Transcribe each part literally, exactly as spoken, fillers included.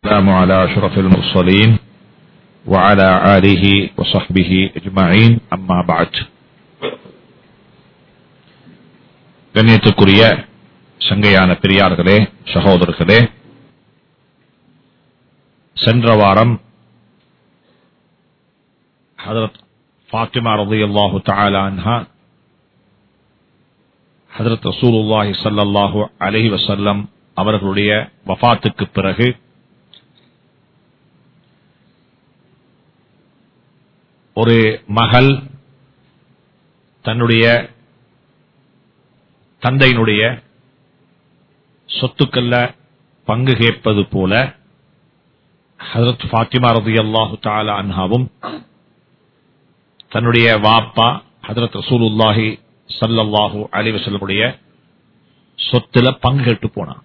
السلام على أشرف المرسلين وعلى آله وصحبه أجمعين أما بعد. கண்ணியத்துக்குரிய சங்கையான பெரியார்களே, சகோதரர்களே, சென்ற வாரம் ஹஜ்ரத் ஃபாத்திமா ரலியல்லாஹு தஆலா அன்ஹா ஹஜ்ரத் ரசூலுல்லாஹி ஸல்லல்லாஹு அலைஹி வஸல்லம் அவர்களுடைய வஃபாத்துக்கு பிறகு ஒரு மகள் தன்னுடைய தந்தையினுடைய சொத்துக்கள்ல பங்கு கேட்பது போல ஹஜ்ரத் ஃபாத்திமா ரலியல்லாஹு தஆலா அன்ஹாவும் தன்னுடைய வாப்பா ஹஜ்ரத் ரசூலுல்லாஹி ஸல்லல்லாஹு அலைஹி வஸல்லமுடைய சொத்துல பங்கு கேட்டு போனான்.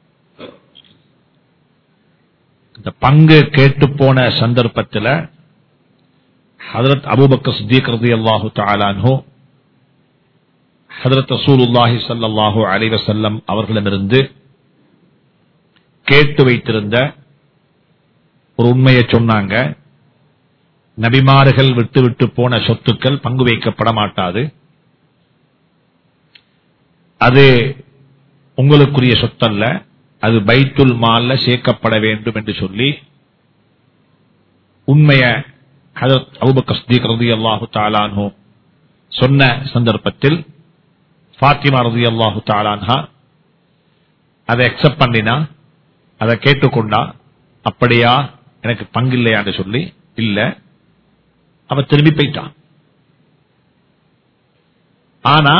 இந்த பங்கு கேட்டு போன சந்தர்ப்பத்தில் ஹஜ்ரத் அபூபக்கர் சித்திக் ரலியல்லாஹு தஆலா அன்ஹு ஹஜ்ரத் ரசூலுல்லாஹி ஸல்லல்லாஹு அலைஹி வஸல்லம் அவர்களிடமிருந்து கேட்டு வைத்திருந்த ஒரு உண்மையை சொன்னாங்க. நபிமார்கள் விட்டு விட்டு போன சொத்துக்கள் பங்கு வைக்கப்பட மாட்டாது, அது உங்களுக்குரிய சொத்தல்ல, அது பைத்துல் மால்ல சேர்க்கப்பட வேண்டும் என்று சொல்லி உண்மையை ஹஜ்ரத் அபூபக்கர் சித்திக் ரலியல்லாஹு தஆலா அன்ஹு சொன்ன சந்தர்ப்பத்தில் ஃபாத்திமா ரலியல்லாஹு தஆலா அன்ஹா அதை அக்செப்ட் பண்ணினா, அதை கேட்டுக்கொண்டா. அப்படியா, எனக்கு பங்கு இல்லையான்னு சொல்லி இல்ல, அவ திரும்பி போயிட்டான். ஆனா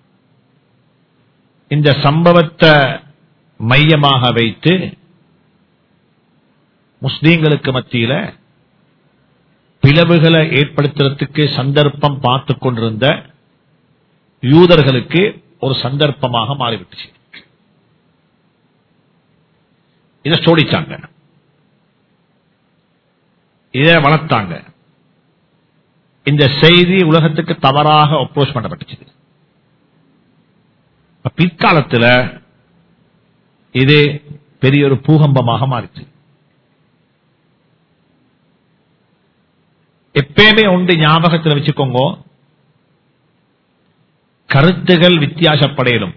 இந்த சம்பவத்தை மையமாக வைத்து முஸ்லீம்களுக்கு மத்தியில பிளவுகளை ஏற்படுத்துறதுக்கு சந்தர்ப்பம் பார்த்து கொண்டிருந்த யூதர்களுக்கு ஒரு சந்தர்ப்பமாக மாறிவிட்டுச்சு. இதை சோடிச்சாங்க, இதை வளர்த்தாங்க. இந்த செய்தி உலகத்துக்கு தவறாக அப்ரோச் பண்ணப்பட்டுச்சு. பிற்காலத்தில் இது பெரிய ஒரு பூகம்பமாக மாறிச்சு. எப்பயுமே ஒன்று ஞாபகத்தில் வச்சுக்கோங்க, கருத்துகள் வித்தியாசப்படையிலும்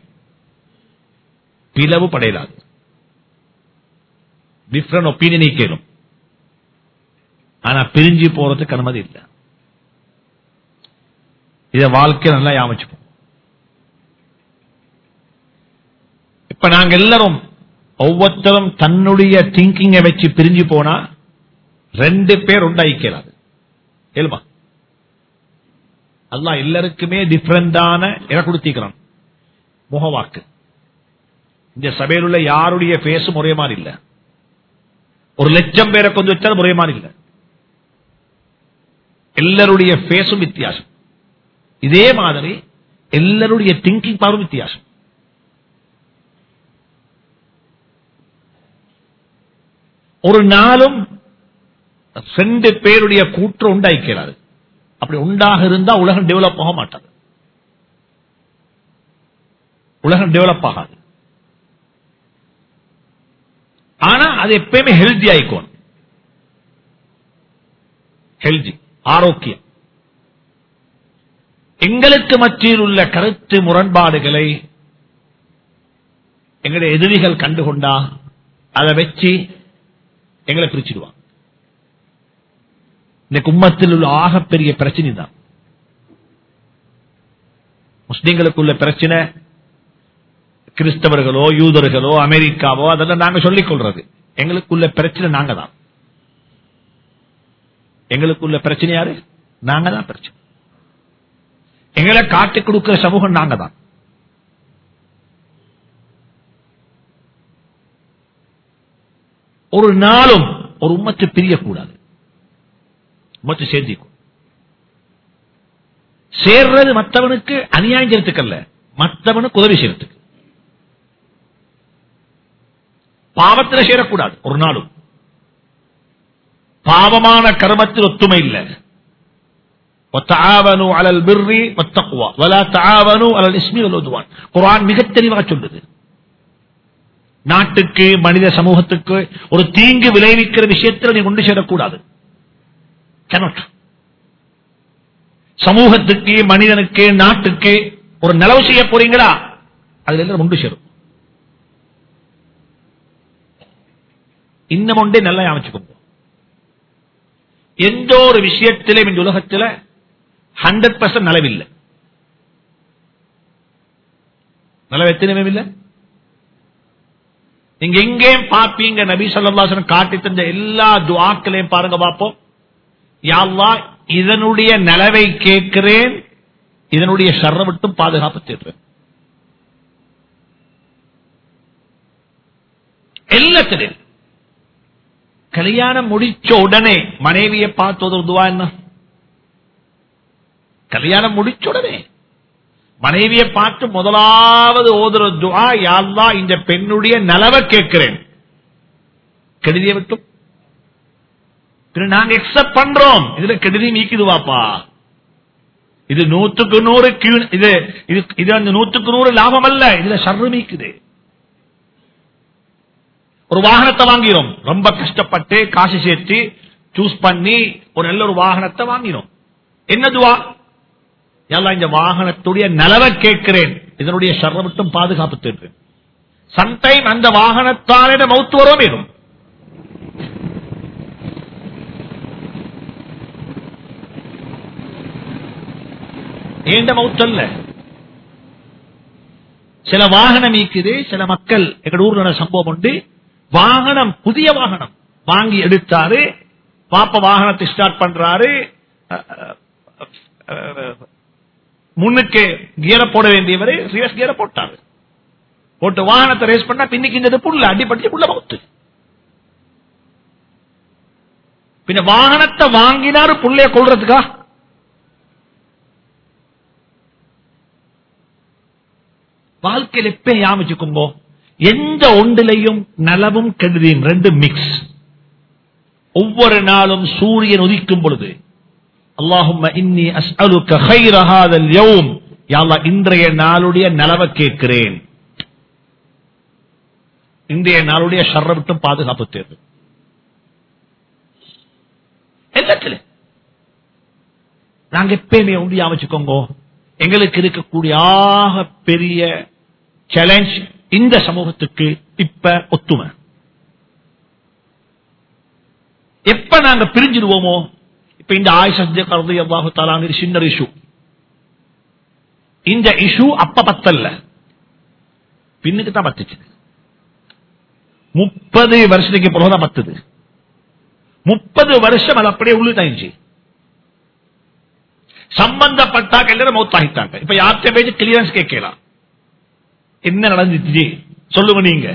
பிளவு படையலாது. டிஃபரண்ட் ஒப்பீனியன் கேளும், ஆனா பிரிஞ்சு போறதுக்கு அனுமதி இல்லை. இத வாழ்க்கை நல்லா யாமிச்சுப்போம். இப்ப நாங்க எல்லாரும் ஒவ்வொருத்தரும் தன்னுடைய திங்கிங்கை வச்சு பிரிஞ்சு போனா ரெண்டு பேர் உண்டாயிக்கிறாது. ஏழுமா அல்லாஹ் எல்லாருக்குமே டிஃபரெண்டான இட கொடுத்திருக்கிறான். முகவாக்கு இந்த சபையில் உள்ள யாருடைய பேசும் ஒரே மாதிரி இல்ல. ஒரு லட்சம் பேரை கொண்டு வச்சாலும் ஒரே மாதிரி இல்ல. எல்லாருடைய பேசும் வித்தியாசம். இதே மாதிரி எல்லாருடைய திங்கிங் பவரும் வித்தியாசம். ஒரு நாளும் ரெண்டு பேருடைய கூற்று உண்டாக்கிறாரு. அப்படி உண்டாக இருந்தா உலகம் டெவலப் ஆக மாட்டாது, உலகம் டெவலப் ஆகாது. ஆனா அது எப்பயுமே ஹெல்தி ஆயிக்கும், ஹெல்தி ஆரோக்கியம். எங்களுக்கு மத்தியில் உள்ள கருத்து முரண்பாடுகளை எங்களுடைய எதிரிகள் கண்டுகொண்டா அதை வச்சு எங்களை பிரிச்சிடுவாங்க. இந்த கும்மத்தில் உள்ள ஆகப்பெரிய பிரச்சனை தான் முஸ்லிம்களுக்குள்ள பிரச்சனை. கிறிஸ்தவர்களோ யூதர்களோ அமெரிக்காவோ அதெல்லாம் நாங்க சொல்லிக் கொள்றது. எங்களுக்குள்ள பிரச்சனை நாங்க தான். எங்களுக்குள்ள பிரச்சனை யாரு? நாங்க தான் பிரச்சனை. எங்களை காட்டிக் கொடுக்கிற சமூகம் நாங்க தான். ஒரு நாளும் ஒரு உம்மத்து பிரியக்கூடாது, உம்மத்து சேர்ந்திக்கும். சேர்றது மற்றவனுக்கு அநியாயம் செய்யறதுக்கு அல்ல, மற்றவனுக்கு உதவி செய்யறதுக்கு. பாவத்தில் சேரக்கூடாது ஒரு நாளும். பாவமான கர்மத்தில் ஒத்துமை இல்லை. وتعاونوا على البر والتقوى ولا تعاونوا على الاثم والعدوان. குர்ஆன் மிக தெளிவாக சொல்லுது. நாட்டுக்கு மனித சமூகத்துக்கு ஒரு தீங்கு விளைவிக்கிற விஷயத்தில் நீ கொண்டு சேரக்கூடாது. சமூகத்துக்கு, மனிதனுக்கு, நாட்டுக்கு ஒரு நலவு செய்ய போறீங்களா, அதுல எல்லாம் கொண்டு சேரும். இன்னும் ஒன்றே நல்லா அமைச்சுக்கோங்க, எந்த ஒரு விஷயத்திலும் இந்த உலகத்தில் ஹண்ட்ரட் பர்சன்ட் நலவில்லை. நலவு எத்தனை இல்லை. நீங்க எங்கேயும் பார்ப்பீங்க, நபி ஸல்லல்லாஹு அலைஹி வஸல்லம் காட்டி தந்த எல்லா துஆக்களையும் பாருங்க பார்ப்போம். யா அல்லாஹ், இதனுடைய நலவை கேட்கிறேன், இதனுடைய ஷர்ர விட்டும் பாதுகாப்பு தேடுறேன். எல்லாத்திலும் கல்யாணம் முடிச்ச உடனே மனைவியை பார்த்து ஒரு துவா என்ன? கல்யாணம் முடிச்ச உடனே மனைவியை பார்த்து முதலாவது ஓதுற துஆ, யா அல்லாஹ் இந்த பெண்ணுடைய நலவை கேட்கிறேன், கெடுதியை விட்டும். நாங்க எக்ஸப்ட் பண்றோம், இதுல கெடுதி நீக்குதுவாப்பா, இது நூத்துக்கு நூறு இது இது அந்த நூத்துக்கு நூறு லாபம் அல்ல, இதுல ஷர்ரு நீக்குது. ஒரு வாகனத்தை வாங்கிறோம், ரொம்ப கஷ்டப்பட்டு காசு சேர்த்து சூஸ் பண்ணி ஒரு நல்ல ஒரு வாகனத்தை வாங்கினோம். என்ன துவா? எல்லாம் இந்த வாகனத்துடைய நலவை கேட்கிறேன், இதனுடைய ஷர்ர விட்டும் பாதுகாப்பு தேடுறேன். சம்டைம் அந்த வாகனத்தான மௌத்து வரும் வேணும். ஏண்ட மௌத்தல்ல, சில வாகனம் இருக்குது. சில மக்கள் எங்க ஊர்ல சம்பவம் உண்டு, வாகனம் புதிய வாகனம் வாங்கி எடுத்தாரு, பாப்ப வாகனத்தை ஸ்டார்ட் பண்றாரு, முன்னுக்கு கியரை போட வேண்டியவரை ரிவர்ஸ் கியரை போட்டாரு, போட்டு வாகனத்தை ரேஸ் பண்ணா பின்னுக்கு இந்த புள்ள அடிப்பட்டு புள்ள மௌத்து. பின்ன வாகனத்தை வாங்கினாரு புள்ளைய கொள்றதுக்கா? வாழ்க்கையில் எப்ப யாமிச்சுக்கும்போ, எந்த ஒன்றிலையும் நலவும் கெடுதியும் ரெண்டு மிக்ஸ். ஒவ்வொரு நாளும் சூரியன் உதிக்கும் பொழுது அல்லாஹும்ம இன்னி அஸ்அலுக கைர ஹாதல் யௌம், யா அல்லாஹ் இன்றைய நாளுடைய நலவை கேட்கிறேன், இன்றைய நாளுடைய ஷர்ர விட்டும் பாதுகாப்பு தேர்வு. எல்லாத்திலும் நாங்க எப்பயுமே உண்டி அமைச்சுக்கோங்க, எங்களுக்கு இருக்கக்கூடிய ஆக பெரிய சேலஞ்ச் இந்த சமூகத்துக்கு இப்ப ஒத்துமை. எப்ப நாங்க பிரிஞ்சிடுவோமோ, இப்ப இந்த ஆயிஷா ரலியல்லாஹு தஆலா அன்ஹா சின்ன இஷ்யூ, இந்த இஷ்யூ அப்ப பத்தல்ல, பின்னுக்கு தான் பத்துச்சு. முப்பது வருஷத்துக்கு பிறகுதான் பத்துது. முப்பது வருஷம் அது அப்படியே உள்ளிட்டாயிடுச்சு. சம்பந்தப்பட்டாக்க எல்லாரும் மௌத்தாகிட்டாங்க. இப்ப யார்கிட்ட பேச்சு கிளியரன்ஸ் கேட்கலாம், என்ன நடந்துச்சு சொல்லுங்க, நீங்க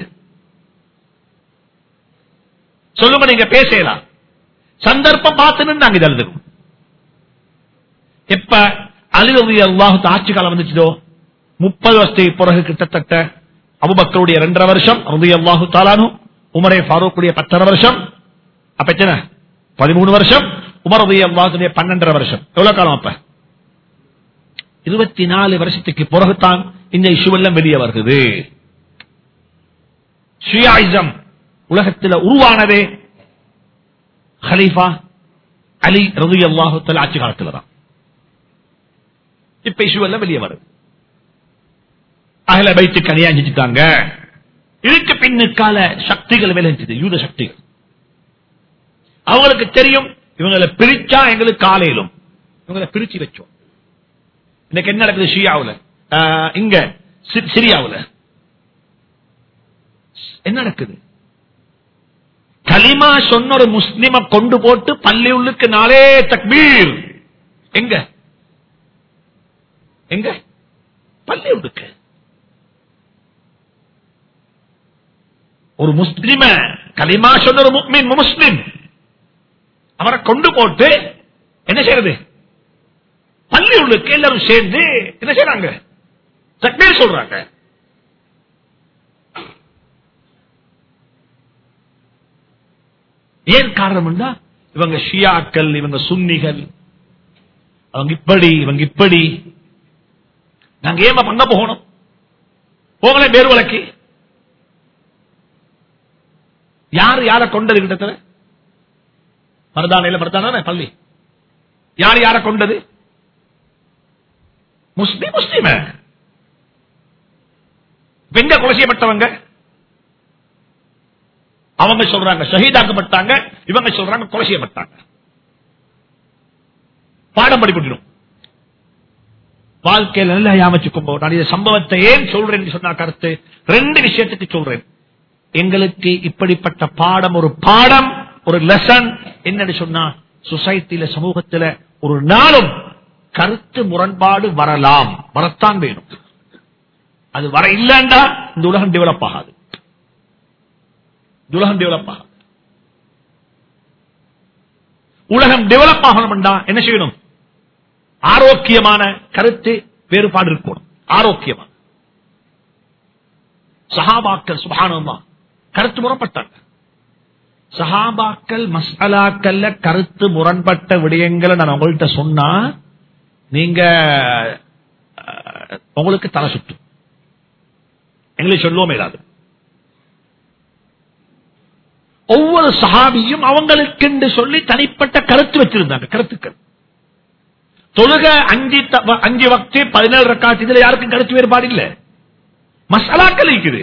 சொல்லுங்க, நீங்க பேசலாம். சந்தர்ப்பம் பார்த்துன்னு நாங்க இது எழுதுறோம். எப்ப அலி ரலியல்லாஹு அன்ஹு ஆட்சி காலம் வந்துச்சோ, முப்பது வருஷத்துக்கு பிறகு கிட்டத்தட்ட அபூபக்கருடைய இரண்டரை வருஷம், ரலியல்லாஹு தஆலா அன்ஹு உமரே ஃபாரூக்குடைய பத்தரை வருஷம், அப்ப எத்தனை பதிமூணு வருஷம், உமர் ரலியல்லாஹு அன்ஹு பன்னெண்டரை வருஷம். எவ்வளவு காலம்? அப்ப இருபத்தி நாலு வருஷத்துக்கு பிறகுதான் இந்த இஷ்யூ எல்லாம் வெளியே வருகிறது. ஷியாயிசம் உலகத்தில் உருவானதே கலீஃபா அலி ரலியல்லாஹு தஆலா ஆட்சி காலத்தில் தான். இப்ப இஷ்யூ எல்லாம் வெளியே வருது. அஹ்ல பைத்துக்கு அநியாயம் செஞ்சுட்டாங்க. இதுக்கு பின்னுக்கால சக்திகள் விளைஞ்சது, யூத சக்திகள். அவங்களுக்கு தெரியும் இவங்களை பிரிச்சா எங்களுக்கு காலையிலும், இவங்களை பிரிச்சு வச்சோம். இன்னைக்கு என்ன நடக்குது ஷியாவுல, இங்க சிரியாவுல என்ன நடக்குது? கலிமா சொன்ன ஒரு முஸ்லிம கொண்டு போட்டு பள்ளி உள்ளுக்கு நாளே தக்பீர். எங்க எங்க பள்ளி உள்ளுக்கு ஒரு முஸ்லிம கலிமா சொன்ன ஒரு முஃமின் முஸ்லிம் அவரை கொண்டு போட்டு என்ன செய்யறது? பள்ளி உள்ளுக்கு எல்லாரும் சேர்ந்து என்ன செய்யறாங்க? தக்பீர் சொல்றாங்க. ஏன் காரணம்? இவங்க ஷியாக்கள், இவங்க சுன்னிகள், அவங்க இப்படி இவங்க இப்படி. நாங்க ஏமா பங்க போகணும்? போகல பேர் வழக்கு. யார் யார கொண்டது? கிட்டத்தட்ட மருதானையில மருதான பள்ளி யார் யார கொண்டது? முஸ்லிம் முஸ்லிம எங்க கொலை செய்யப்பட்டவங்க? அவங்க சொல்றாங்க ஷஹீதாக்கப்பட்டாங்க, இவங்க சொல்றாங்க கொலை செய்யப்பட்டாங்க. பாடம் படிப்படும் வாழ்க்கையில் நல்லா யாமச்சுக்கோ. நான் இந்த சம்பவத்தை ஏன் சொல்றேன் சொன்ன கருத்து ரெண்டு விஷயத்துக்கு சொல்றேன். எங்களுக்கு இப்படிப்பட்ட பாடம் ஒரு பாடம் ஒரு லெசன் என்னன்னு சொன்னா, சொசைட்டியில சமூகத்தில் ஒரு நாளும் கருத்து முரண்பாடு வரலாம், வரத்தான் வேணும். அது வர இல்லைண்டா இந்த உலகம் டெவலப் ஆகாது. உலகம் டெவலப் ஆகாது. உலகம் டெவலப் ஆகணும்டா என்ன செய்யணும்? ஆரோக்கியமான கருத்து வேறுபாடு இருக்கணும். ஆரோக்கியமான சஹாபாக்கள் சுப்ஹானல்லாஹ் கருத்து முரண்பட்டாங்க. சஹாபாக்கள் மஸ்அலாக்கல்ல கருத்து முரண்பட்ட விடயங்களை நான் உங்கள்கிட்ட சொன்னா நீங்க உங்களுக்கு தலை சுற்றும். எங்களுக்கு சொல்லுவோம் இல்லாது. ஒவ்வொரு சஹாபியும் அவங்களுக்கு என்று சொல்லி தனிப்பட்ட கருத்து வச்சிருந்தாங்க. கருத்துக்கள் தொழுக அஞ்சு அஞ்சு வக்து பதினேழு ரக்காத், இதுல யாருக்கும் கருத்து வேறுபாடு இல்ல. மசாலாக்கள் இருக்குது,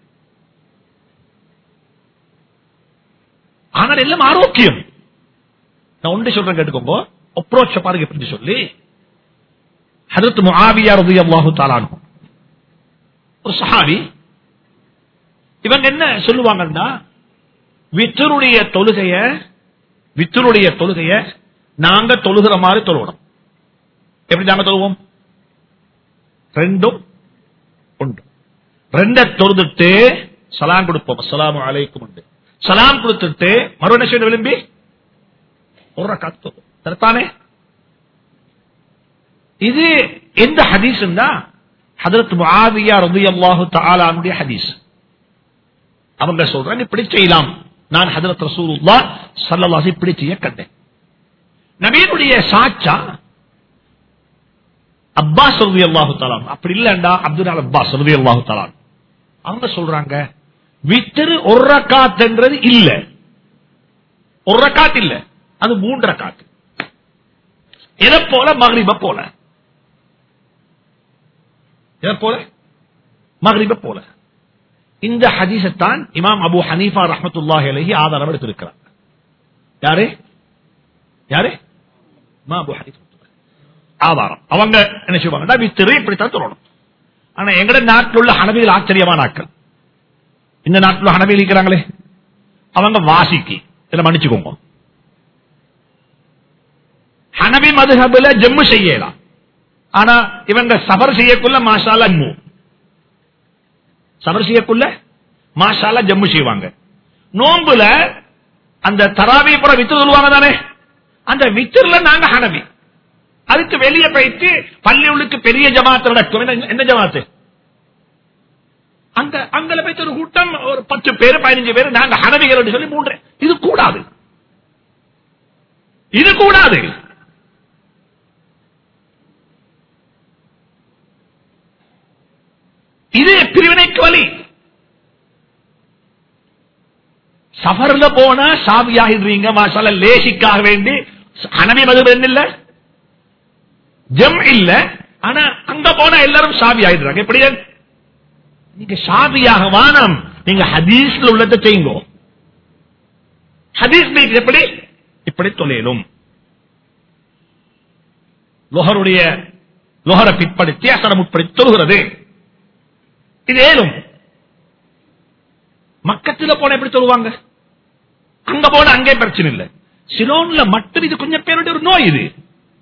ஆனால் எல்லாம் ஆரோக்கியம். நான் ஒன்று சொல்றேன் கேட்டுக்கோங்க. அப்ரோச் பாருங்க எப்படி சொல்லி. ஹஜ்ரத் முஆவியா ரலியல்லாஹு தஆலா அன்ஹு ஒரு சஹாபி. இவங்க என்ன சொல்லுவாங்கன்னா, வித்ருடைய தொழுகைய வித்ருடைய தொழுகைய நாங்க தொழுகிற மாதிரி தொழுவோம். எப்படி நாங்க தொழுவோம்? ரெண்டும் உண்டு. ரெண்ட தொழுதுட்டு சலாம் கொடுப்போம். அஸ்ஸலாமு அலைக்கும் உண்டு. சலாம் கொடுத்துட்டு மறுநேஷன் விரும்பி ஒரு ரக்காத் தரத்தானே. இது எந்த ஹதீஸ்? ஹஜ்ரத் முஆவியா ரலியல்லாஹு தஆலா அன்ஹுடைய ஹதீஸ். அவங்க சொல்றாங்க இப்படி செய்யலாம். நான் ஹஜ்ரத் ரசூலுல்லாஹ் ஸல்லல்லாஹு அலைஹி இப்படி செய்ய கண்டேன். நபியுடைய சாச்சா அப்பாஸ் ரலியல்லாஹு தஆலா, அப்படி இல்லண்டா அப்துல் அப்பாஸ் ரலியல்லாஹு தஆலா, அவங்க சொல்றாங்க வித்ர் ஒரு ரக்காத் என்றது இல்ல. ஒரு ரக்காத் இல்ல, அது மூன்று ரக்காத். எதை போல? மக்ரிப போல. எதை போல? மக்ரிப போல. இந்த ஹதீஸத்தான் இமாம் அபு ஹனீஃபா ரஹ்மத்துல்லாஹி அலைஹி ஆதாரம் எடுத்திருக்கிறார். யாரு யாரு? இமாம் அபு ஹனீஃபா ஆதாரம். அவங்க என்ன செய்வாங்க? வித்ர் இப்படித்தான் சொல்லணும். ஆனா எங்கட நாட்டில் உள்ள ஹனபிகள் ஆச்சரியமான ஆட்கள். இந்த நாட்டில் ஹனபிகள் இருக்கிறாங்களே, அவங்க வாசிக்கு இதை மன்னிச்சுக்கோங்க. ஹனபி மதுஹப்ல ஜம்மு செய்யலாம். ஆனா இவங்க சபர் செய்யக்குள்ள மாஷாலா ஜம்மு, சபர் செய்யக்குள்ள மாஷாலா ஜம்மு செய்வாங்க. நோம்புல அந்த தராவி புற வித்து சொல்லுவாங்க தானே, அந்த வித்துல நாங்க ஹனபி. அதுக்கு வெளியே போயிட்டு பள்ளி உள்ளுக்கு பெரிய ஜமாத்து நடக்கும். என்ன ஜமாத்து? அங்க அங்கே போயிட்டு ஒரு கூட்டம், ஒரு பத்து பேர் பதினஞ்சு பேர் நாங்க ஹனபிகள் சொல்லி மூன்று. இது கூடாது, இது கூடாது. இது பிரிவினைக்கு வழி. சஃபர்ல போனா சாபியாகிடுறீங்க மாஷால, லேசிக்காக வேண்டி. ஹனபி மதுஹப் இல்ல, ஜம் இல்ல, ஆனா அங்க போனா எல்லாரும் சாபி ஆயிடுறாங்க. எப்படி? நீங்க சாபியாக வானம், நீங்க ஹதீஸ்ல உள்ளதை செய்யுங்க. ஹதீஸ் எப்படி இப்படி தொழிலும் லோஹருடைய லோஹரை பிற்படுத்தி அசரம் உட்படுத்தி தொழுகிறது. இது ஏலும் மக்கத்தில் போன எப்படி சொல்லுவாங்க? அங்க போன அங்கே பிரச்சனை இல்லை. சிலோன்ல மட்டும் இது கொஞ்சம் பேருடைய ஒரு நோய். இது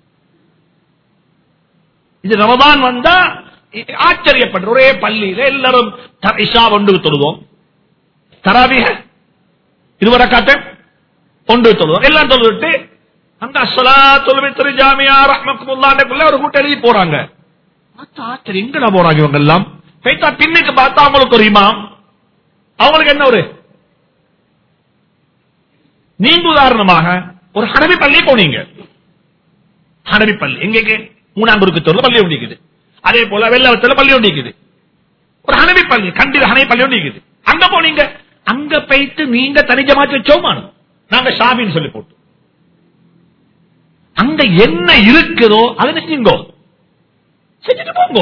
இது ரமதான் வந்தா ஆச்சரியப்படுற ஒரே பள்ளியில எல்லாரும் இஷா ஒன்று தொழுவோம், தராவிக இருவரை காட்ட ஒன்று தொழுவோம். எல்லாம் தொழுவிட்டு அங்க அஸ்ஸலாத்துல் ஃபித்ர் ஜாமியா ரஹ்மத்துல்லாஹிக்குள்ள ஒரு கூட்டம் எழுதி போறாங்க. ஆச்சரியம், எங்கடா போறாங்க இவங்க எல்லாம்? பேத்தா பின்னுக்கு பார்த்தா அவங்களுக்கு ஒரு இமாம், அவங்களுக்கு என்ன ஒரு நீங்க உதாரணமாக ஒரு ஹனபி பள்ளி போனீங்க. ஹனபி பள்ளி எங்க? மூணாங்குருக்கு தெருல பள்ளி ஒண்டிக்குது. அதே போல வெள்ளவத்துல பள்ளி ஒண்டிக்குது. ஒரு ஹனபி பள்ளி, கண்டில ஹனபி பள்ளி ஒண்டிக்குது. அங்க போனீங்க, அங்க போயிட்டு நீங்க தனிஜமாச்சு வச்சோமானு நாங்க ஷாபின்னு சொல்லி போட்டு அங்க என்ன இருக்குதோ அதை செஞ்சுங்கோ, செஞ்சுட்டு போங்கோ.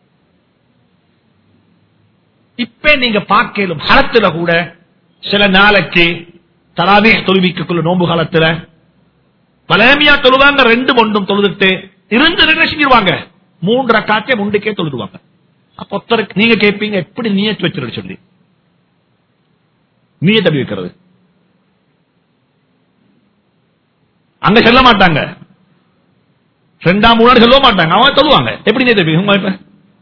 இப்ப நீங்க பார்க்கலும் காலத்துல கூட சில நாளைக்கு தராவே தொழுவிக்குள்ள நோம்பு காலத்துல பலமையா தொழுவாங்க, ரெண்டு ஒன்றும் தொழுதுட்டு இருந்து செஞ்சிருவாங்க, மூன்று ரக்காத்தே முண்டுக்கே தொழுதுவாங்க. அப்ப ஒருத்தருக்கு நீங்க கேட்பீங்க எப்படி நியத்து வச்சிருக்க சொல்லி, நியத்து எப்படி வைக்கிறது? அங்க சொல்ல மாட்டாங்க, ரெண்டாம் மூணு சொல்ல மாட்டாங்க, அவங்க சொல்லுவாங்க. எப்படி நியத்து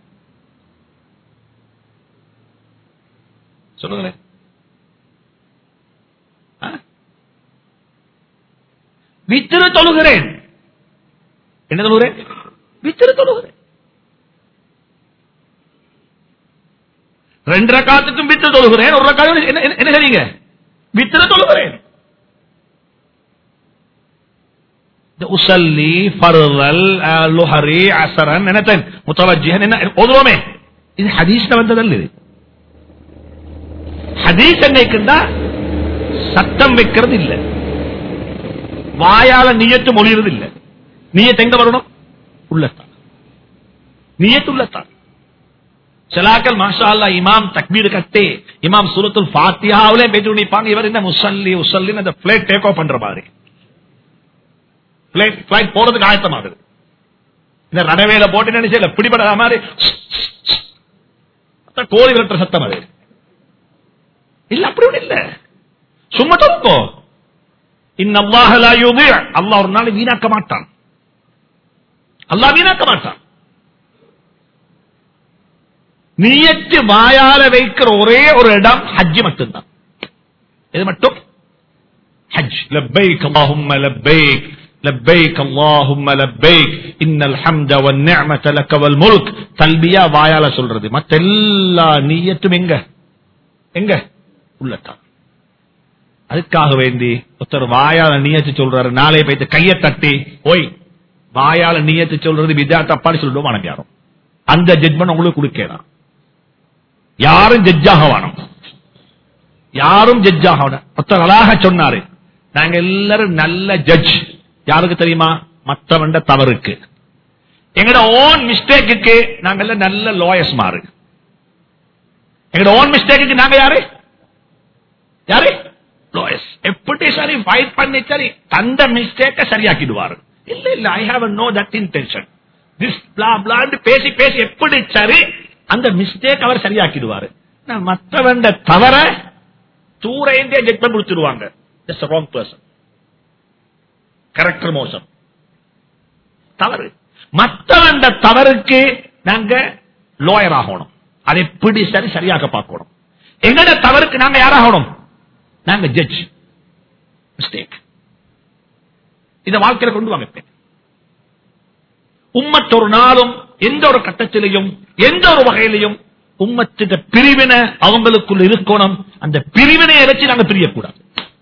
சொல்லுங்களேன். வித்திரு தொழுகிறேன், என்ன தொழுகிறேன்? வித்திரு தொழுகிறேன். ரெண்டு ரக்காத்துக்கும் வித்திரு தொழுகிறேன், ஒரு ரக்காத்து என்ன செய்வீங்க? வித்திரு தொழுகிறேன். உசல்லி ஃபர்தல் லுஹரி அஸரன் என்னதன் முத்தவஜ்ஜிஹன் என்ன ஓதுவோமே, இது ஹதீஸ்ல வந்ததல்ல. இது ஹதீஸ் என்னைக்குண்டா சட்டம் வைக்கிறது இல்ல, வாயால நியத்து மொழிகிறது இல்ல. நியத்து எங்க வரணும்? உள்ளத்தான். நியத்து உள்ளத்தான். சலாக்கல் மாஷா அல்லாஹ் இமாம் தக்பீர் கட்டி இமாம் சூரத்துல் ஃபாத்திஹாவுல பேசி நிப்பாங்க. இவர் என்ன முஸல்லி உஸல்லின்னு அந்த ஃளைட் டேக் ஆஃப் பண்ற மாதிரி, ஃளைட் ஃளைட் போறதுக்கு ஆயத்தமாகுது. இந்த ரனவேல போட்டு நினைச்சல பிடிபடாத மாதிரி கோழி விரட்டுற சத்தம் அது இல்ல. அப்படி ஒண்ணு இல்ல, சும்மா தொழுங்கோ. இன்னல்லாஹ லா யுதீஅ, அல்லாஹ் ஒரு நாள் வீணாக்க மாட்டான். அல்லாஹ் வீணாக்க மாட்டான். நியத்து வாயால வைக்கிற ஒரே ஒரு இடம் ஹஜ் மட்டும்தான். இது மட்டும் ஹஜ். லப்பைக் அல்லாஹும்ம லப்பைக் லப்பைக் அல்லாஹும்ம லப்பைக் இன்னல் ஹம்த வன் நிஅமத லக வல் முல்க். தல்பியா வாயால சொல்றது, மத்த எல்லா நியத்தும் எங்க எங்க உள்ளத்தான். அதுக்காக வேண்டி ஒருத்தர் வாயால நியத்து சொல்றாரு, நாளை போய்த்து கையை தட்டி ஓய் வாயால நியத்து சொல்றது விதா தப்பான்னு சொல்லிடுவோம். மனம் யாரும் அந்த ஜட்மெண்ட் உங்களுக்கு கொடுக்கலாம். யாரும் ஜட்ஜாக வேணும், யாரும் ஜட்ஜாக வேணும். ஒருத்தர் அழகாக சொன்னாரு, நாங்க எல்லாரும் நல்ல ஜட்ஜ். யாருக்கு தெரியுமா? மற்றவண்ட தவறுக்கு, எங்கட ஓன் மிஸ்டேக்கு நாங்க எல்லாம் நல்ல லாயர்ஸ் மாறு. எங்கட ஓன் மிஸ்டேக்கு நாங்க யாரு யாரு லாயர்ஸ். எப்படி சரி ஃபைட் பண்ணி சரி தந்த மிஸ்டேக்க சரியாக்கிடுவாரு. இல்ல இல்ல, I have no that intention this plan பிளான்னு பேசி பேசி எப்படி சரி அந்த மிஸ்டேக் அவர் சரியாக்கிடுவாரு. மற்றவண்ட தவற தூர இந்திய ஜட்மெண்ட் கொடுத்துருவாங்க. ஜஸ்ட் ராங் பர்சன், கரெக்டர் மோசம், தவறு. மற்றவண்ட தவறுக்கு நாங்க லாயர் ஆகணும். அதை எப்படி சரி சரியாக பார்க்கணும். எங்கட தவறுக்கு நாங்க யாராகணும்? நாங்க ஜட்ஜ். மிஸ்டேக் இத வாழ்க்கையில கொண்டு வாங்க. உம்மத் ஒரு நாளும் எந்த ஒரு கட்டத்திலையும் எந்த ஒரு வகையிலையும் உம்மத்திட பிரிவினை அவங்களுக்குள்ள இருக்கணும். அந்த பிரிவினையை வச்சு நாங்க பிரியக்கூடாது.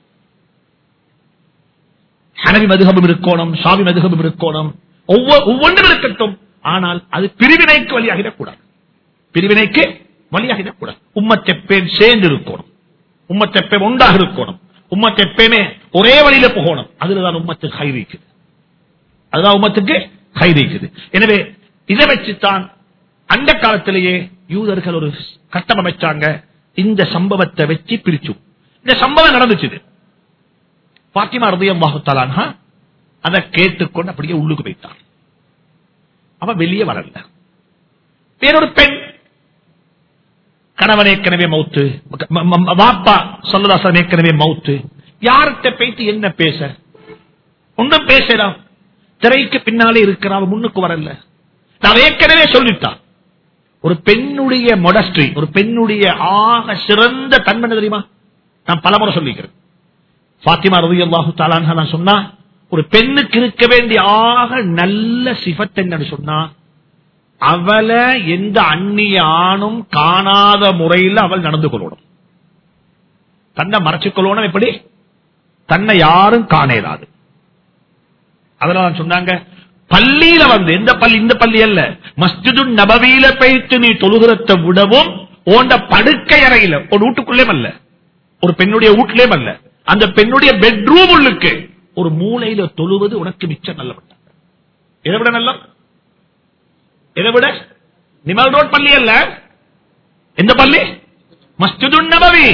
ஹனவி மதுஹபும் இருக்கணும், ஷாஃபி மதுஹபும் இருக்கணும், ஒவ்வொன்றும் இருக்கட்டும். ஆனால் அது பிரிவினைக்கு வழியாகிடக்கூடாது. பிரிவினைக்கு வழியாகிடக்கூடாது. உம்மத் எப்பயும் சேர்ந்து இருக்கணும், உம்மத் எப்பயும் ஒன்றாக இருக்கணும், உம்மத் எப்பயுமே ஒரே வழியில போகணும். அதுலதான் உம்மத்துக்கு ஹைர் இருக்குது. அதுதான் உம்மத்துக்கு ஹைர் இருக்குது. எனவே இதை வச்சுத்தான் அந்த காலத்திலேயே யூதர்கள் ஒரு கட்டம் அமைச்சாங்க. இந்த சம்பவத்தை வச்சு பிரிச்சு இந்த சம்பவம் நடந்துச்சு. பாத்திமா ரலியல்லாஹு தஆலா அன்ஹா அதை கேட்டுக்கொண்டு அப்படியே உள்ளுக்கு போயிட்டான். அவ வெளியே வரல. வேறொரு பெண், கணவன் ஏற்கனவே மௌத்து, வாப்பா ஸல்லல்லாஹு அலைஹி வஸல்லம் ஏற்கனவே மௌத்து. யார்கிட்ட போயிட்டு என்ன பேச? ஒன்றும் பேசலாம். திரைக்கு பின்னாலே இருக்கிறான், முன்னுக்கு வரல. நான் ஏற்கனவே சொல்லிட்டான். ஒரு பெண்ணுடைய மொடஸ்ட்ரி, ஒரு பெண்ணுடைய ஆக சிறந்த தன்மை தெரியுமா? நான் பலமுறை சொல்லிக்கிறேன். பாத்திமா ரலியல்லாஹு தஆலா அன்ஹா நான் சொன்னா, ஒரு பெண்ணுக்கு இருக்க வேண்டிய ஆக நல்ல சிஃபத் என்னன்னு சொன்னா, அவளை எந்த அந்நிய ஆணும் காணாத முறையில் அவள் நடந்து கொள்ளணும். தன்னை மறைச்சுக் கொள்ளணும். எப்படி? தன்னை யாரும் காணேராது. அதனால சொன்னாங்க, பள்ளியில வந்து எந்த பள்ளி, இந்த பள்ளி அல்ல, மஸ்ஜிது நபவியில போயிட்டு நீ தொழுகிறத விடவும் ஓண்ட படுக்கை அறையில ஒரு வீட்டுக்குள்ளே அல்ல, ஒரு பெண்ணுடைய வீட்டிலே அல்ல, அந்த பெண்ணுடைய பெட்ரூம் உள்ளுக்கு ஒரு மூலையில தொழுவது உனக்கு மிச்சம் நல்ல. இதை விட நல்ல, இதை விட நிமல் ரோட் பள்ளி அல்ல, எந்த பள்ளி? மஸ்ஜிதுன் நபவி.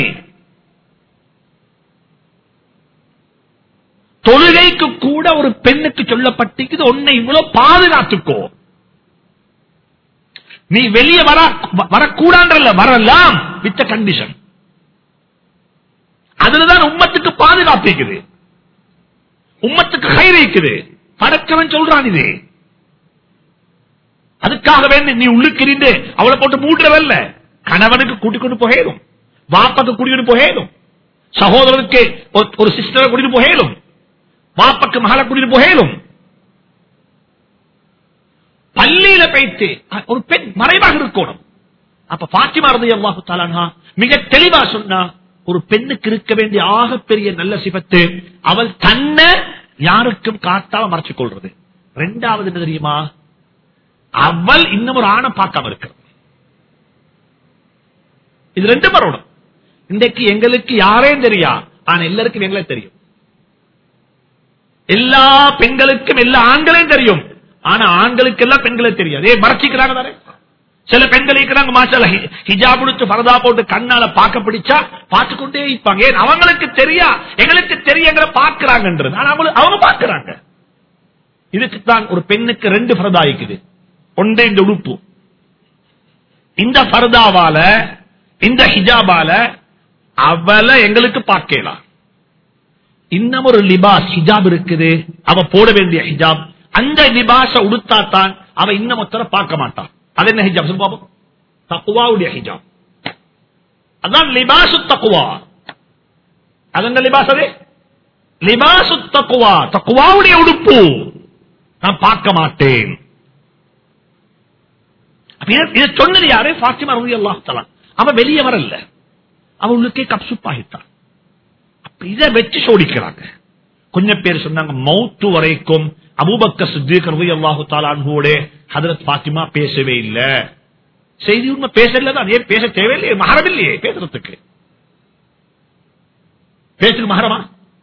தொழுகைக்கு கூட ஒரு பெண்ணுக்கு சொல்லப்பட்டிருக்குது, உன்னை இவ்வளவு பாதுகாத்துக்கோ. நீ வெளியே வர வரக்கூடாதுல, வரலாம் வித் கண்டிஷன். அதுலதான் உம்மத்துக்கு பாதுகாப்பு இருக்குது, உம்மத்துக்கு கயிறு இருக்குது. படக்கவன் சொல்றான் இது. அதுக்காக வேண்டி நீ உள்ளுக்கு அவளை போட்டு மூடுறவல்ல. கணவனுக்கு கூட்டிக் கொண்டு போகலும், வாப்பாக்கு கூட்டிட்டு போகலும், சகோதரனுக்கு ஒரு சிஸ்டரை கூட்டிட்டு போகலும், வாப்பாக்கு மகளை கூட்டிட்டு போகலும். பள்ளியில வைத்து ஒரு பெண் மறைவாக இருக்கணும். அப்ப பாத்திமா ரலியல்லாஹு தஆலா அன்ஹா மிக தெளிவா சொன்னா, ஒரு பெண்ணுக்கு இருக்க வேண்டிய ஆகப்பெரிய நல்ல சிபத்து அவள் தன்னை யாருக்கும் காட்டாம மறைச்சு கொள்றது. ரெண்டாவது என்ன தெரியுமா? அவள் இன்னும் ஒரு ஆணை பார்க்காம இருக்கிறது. இது ரெண்டு வரணும். இன்றைக்கு எங்களுக்கு யாரையும் தெரியா, ஆனா எல்லாருக்கும் எங்களை தெரியும். எல்லா பெண்களுக்கும் எல்லா ஆண்களையும் தெரியும், ஆனா ஆண்களுக்கு எல்லாம் பெண்களை தெரியாது. ஏ மறைச்சிக்கிறாங்க தானே. சில பெண்கள் இருக்கிறாங்க மாஷாஅல்லா, ஹிஜாப் கொடுத்து பரதா போட்டு கண்ணால பார்க்க பிடிச்சா பார்த்து கொண்டே இருப்பாங்க. அவங்களுக்கு தெரியா, எங்களுக்கு தெரியங்கிற பார்க்கிறாங்கன்றது, ஆனா அவங்க பார்க்கிறாங்க. இதுக்குத்தான் ஒரு பெண்ணுக்கு ரெண்டு பரதா இருக்குது. ஒன்றே இந்த உடுப்பு, இந்த பரதாவால இந்த ஹிஜாபால அவளை எங்களுக்கு பார்க்கலாம். இன்னும் ஒரு லிபாஸ் ஹிஜாப் இருக்குது, அவ போட வேண்டிய ஹிஜாப். அந்த லிபாஸ உடுத்தாத்தான் அவ இன்னும் ஒருத்தர பார்க்க மாட்டான். அது என்ன ஹிஜாப் சொல்லுங்க? தக்வாவுடைய ஹிஜாப். அதான் லிபாசு தக்வா. அது என்ன லிபாஸ்? அது லிபாசு தக்வா, தக்வாவுடைய உடுப்பு. நான் பார்க்க மாட்டேன். இதை சொன்னது யாரு? ஃபாத்திமா ரலியல்லாஹு தஆலா. அவன் வெளியே வரல, அவன் உள்ளுக்கே கப்சுப்பாகிட்டான். இதை வச்சு சோடிக்கிறாங்க. கொஞ்சம் பேர் சொன்னாங்க மௌத்து வரைக்கும் அபூபக்கர் சித்திக் ரலியல்லாஹு தஆலா அன்ஹுவோட ஹஜ்ரத் ஃபாத்திமா பேசவே இல்ல. செய்தி உண்மை, பேசல தான். ஏன் பேச தேவையில்லையே, மஹரம் இல்லையே பேசுறதுக்கு. பேசுக்கு மஹரமா?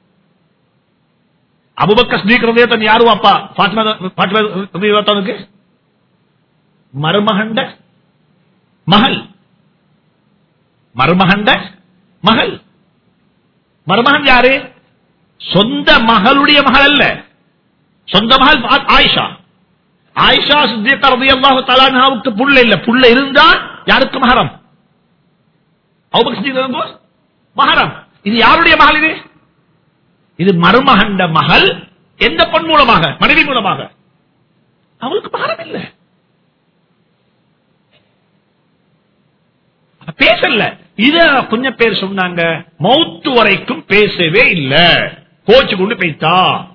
அபூபக்கர் சித்திக் ரலியல்லாஹு தஆலா யாரு அப்பா? ஃபாத்திமா ஃபாத்திமா ரலியல்லாஹு தஆலாக்கு மருமகண்ட மகள், மருமகண்ட மகள். மருமகன் யாரு? சொந்த மகளுடைய மகள் அல்ல, சொந்த மகள் ஆயிஷா. ஆயிஷா சித்திகா ரலியல்லாஹு தஆலா அன்ஹாவுக்கு புள்ள இல்ல. புள்ள இருந்தா யாருக்கு மஹரம்? அபூபக்கர் சித்திக் மஹரம். இது யாருடைய மகள்? இது இது மருமகண்ட மகள். எந்த பெண் மூலமாக? மனைவி மூலமாக. அவளுக்கு மஹரம் இல்ல, பேசல. இத கொஞ்சம் பேர் சொன்னாங்க மௌத்து வரைக்கும் பேசவே இல்ல, கோச்சு கொண்டு போய்த்தா.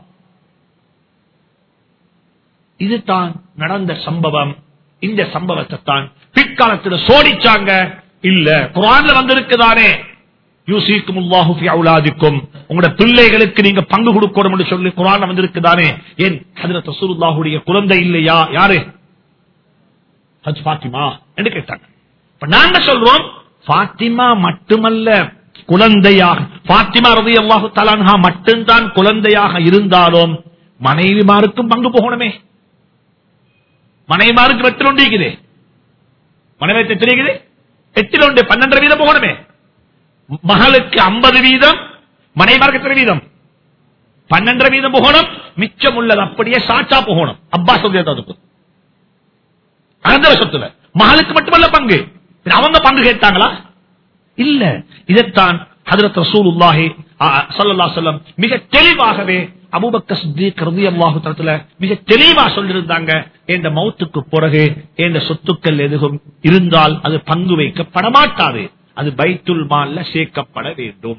இதுதான் நடந்த சம்பவம். இந்த சம்பவத்தை தான் பிற்காலத்தில் சோடிச்சாங்க. இல்ல, குர்ஆன்ல வந்திருக்குதானே, யூசிக்குமுல்லாஹு ஃபீ அவுலாதிக்கும், உங்களோட பிள்ளைகளுக்கு நீங்க பங்கு கொடுக்கணும் என்று சொல்லி குர்ஆன்ல வந்திருக்குதானே. ஏன் ஹஜ்ரத் ரசூலுல்லாஹுடைய குழந்தை இல்லையா? யாரு? ஹஜ் ஃபாத்திமா என்று கேட்டாங்க. நாங்க சொல்றோம் ஃபாத்திமா மட்டுமல்ல குழந்தையாக, ஃபாத்திமா ரலியல்லாஹு தஆலா அன்ஹா மட்டும்தான் குழந்தையாக இருந்தாலும் மனைவிமாருக்கும் பங்கு போகணுமே. மனைவிமாருக்கு எட்டு ஒன்று இருக்குது, மனைவி எத்தனை? எட்டில் ஒன்று, பன்னெண்டரை வீதம் போகணுமே. மகளுக்கு ஐம்பது வீதம், மனைவிமாருக்கு எத்தனை வீதம்? பன்னெண்டரை வீதம் போகணும். மிச்சம் உள்ளது அப்படியே சாச்சா போகணும். அப்பா சொல்லியதுக்கு அந்த சொத்துல மகளுக்கு மட்டுமல்ல பங்கு. அவங்க பங்கு கேட்டாங்களா? இல்ல. இதைத்தான் ஹஜ்ரத் ரசூலுல்லாஹி ஸல்லல்லாஹு அலைஹி வஸல்லம் மிக தெளிவாகவே அபூபக்கர் சித்திக் ரலியல்லாஹு தஆலா மிக தெளிவா சொல்லியிருந்தாங்க. என்ற மௌத்துக்கு பிறகு என்ற சொத்துக்கள் எதுவும் இருந்தால் அது பங்கு வைக்கப்பட மாட்டாது, அது பைத்துல் மால்ல சேர்க்கப்பட வேண்டும்.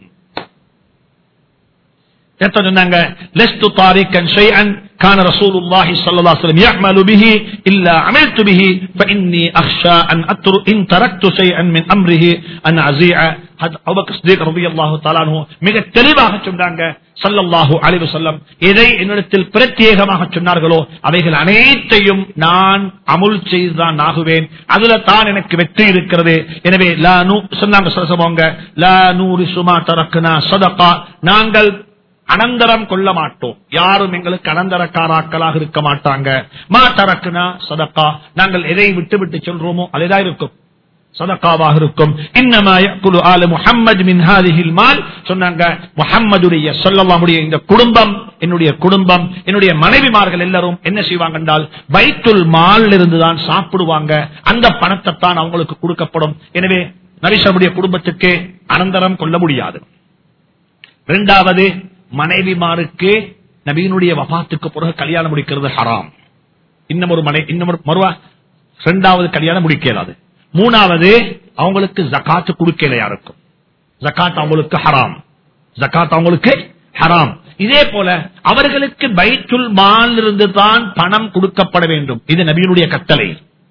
சொன்னாங்க லஸ்து தாரிகன் ஷைஅன் கான ரசூலுல்லாஹி ஸல்லல்லாஹு அலைஹி வஸல்லம் يعمل به الا عملت به فاني اخشى ان اترك ان تركت شيئا من امره ان ازيع அபூபக்கர் சித்திக் ரலியல்லாஹு தஆலா அன்ஹு மிக தெளிவாக சொன்னாங்க. ஸல்லல்லாஹு அலைஹி வஸல்லம் எதை என்னிடத்தில் பிரத்யேகமாக சொன்னார்களோ அவைகள் அனைத்தையும் நான் அமுல் செய்துதான் ஆகுவேன், அதுல தான் எனக்கு வெற்றி இருக்கிறது. எனவே லா நூ சொன்னாங்க சொல்லுவாங்க லா நூரிசு மா தரக்னா ஸதகா, நாங்கள் அனந்தரம் கொள்ள மாட்டோம், யாரும் எங்களுக்கு அனந்தரக்காராக்களாக இருக்க மாட்டாங்க. மா தரக்னா ஸதகா, நாங்கள் எதை விட்டு விட்டு சொல்றோமோ அதுதான் இருக்கும், சதகாவாக இருக்கும். இன்னமா யக்குலு ஆல முஹம்மது மின் ஹாதிஹில் மால் சொன்னாங்க. முஹம்மதுடைய ஸல்லல்லாஹுடைய இந்த குடும்பம், என்னுடைய குடும்பம், என்னுடைய மனைவிமார்கள் எல்லாரும் என்ன செய்வாங்க என்றால் பைத்துல் மால் இருந்துதான் சாப்பிடுவாங்க, அந்த பணத்தை தான் அவங்களுக்கு கொடுக்கப்படும். எனவே நபிசல்லுடைய குடும்பத்துக்கு அனந்தரம் கொள்ள முடியாது. இரண்டாவது, மனைவிமாருக்கு நபியினுடைய வஃபாத்துக்கு பிறகு கல்யாணம் முடிக்கிறது ஹராம். இன்னும் ஒரு மனை இன்னும் மறுவா இரண்டாவது கல்யாணம் முடிக்கலாது. மூணாவது, அவங்களுக்கு ஜகாத்து கொடுக்கல, யாருக்கும் ஜகாத் அவங்களுக்கு ஹராம், ஜகாத் அவங்களுக்கு ஹராம். இதே போல அவர்களுக்கு பைத்துல் மால் இருந்து தான் பணம் கொடுக்கப்பட வேண்டும். இது நபியினுடைய கட்டளை,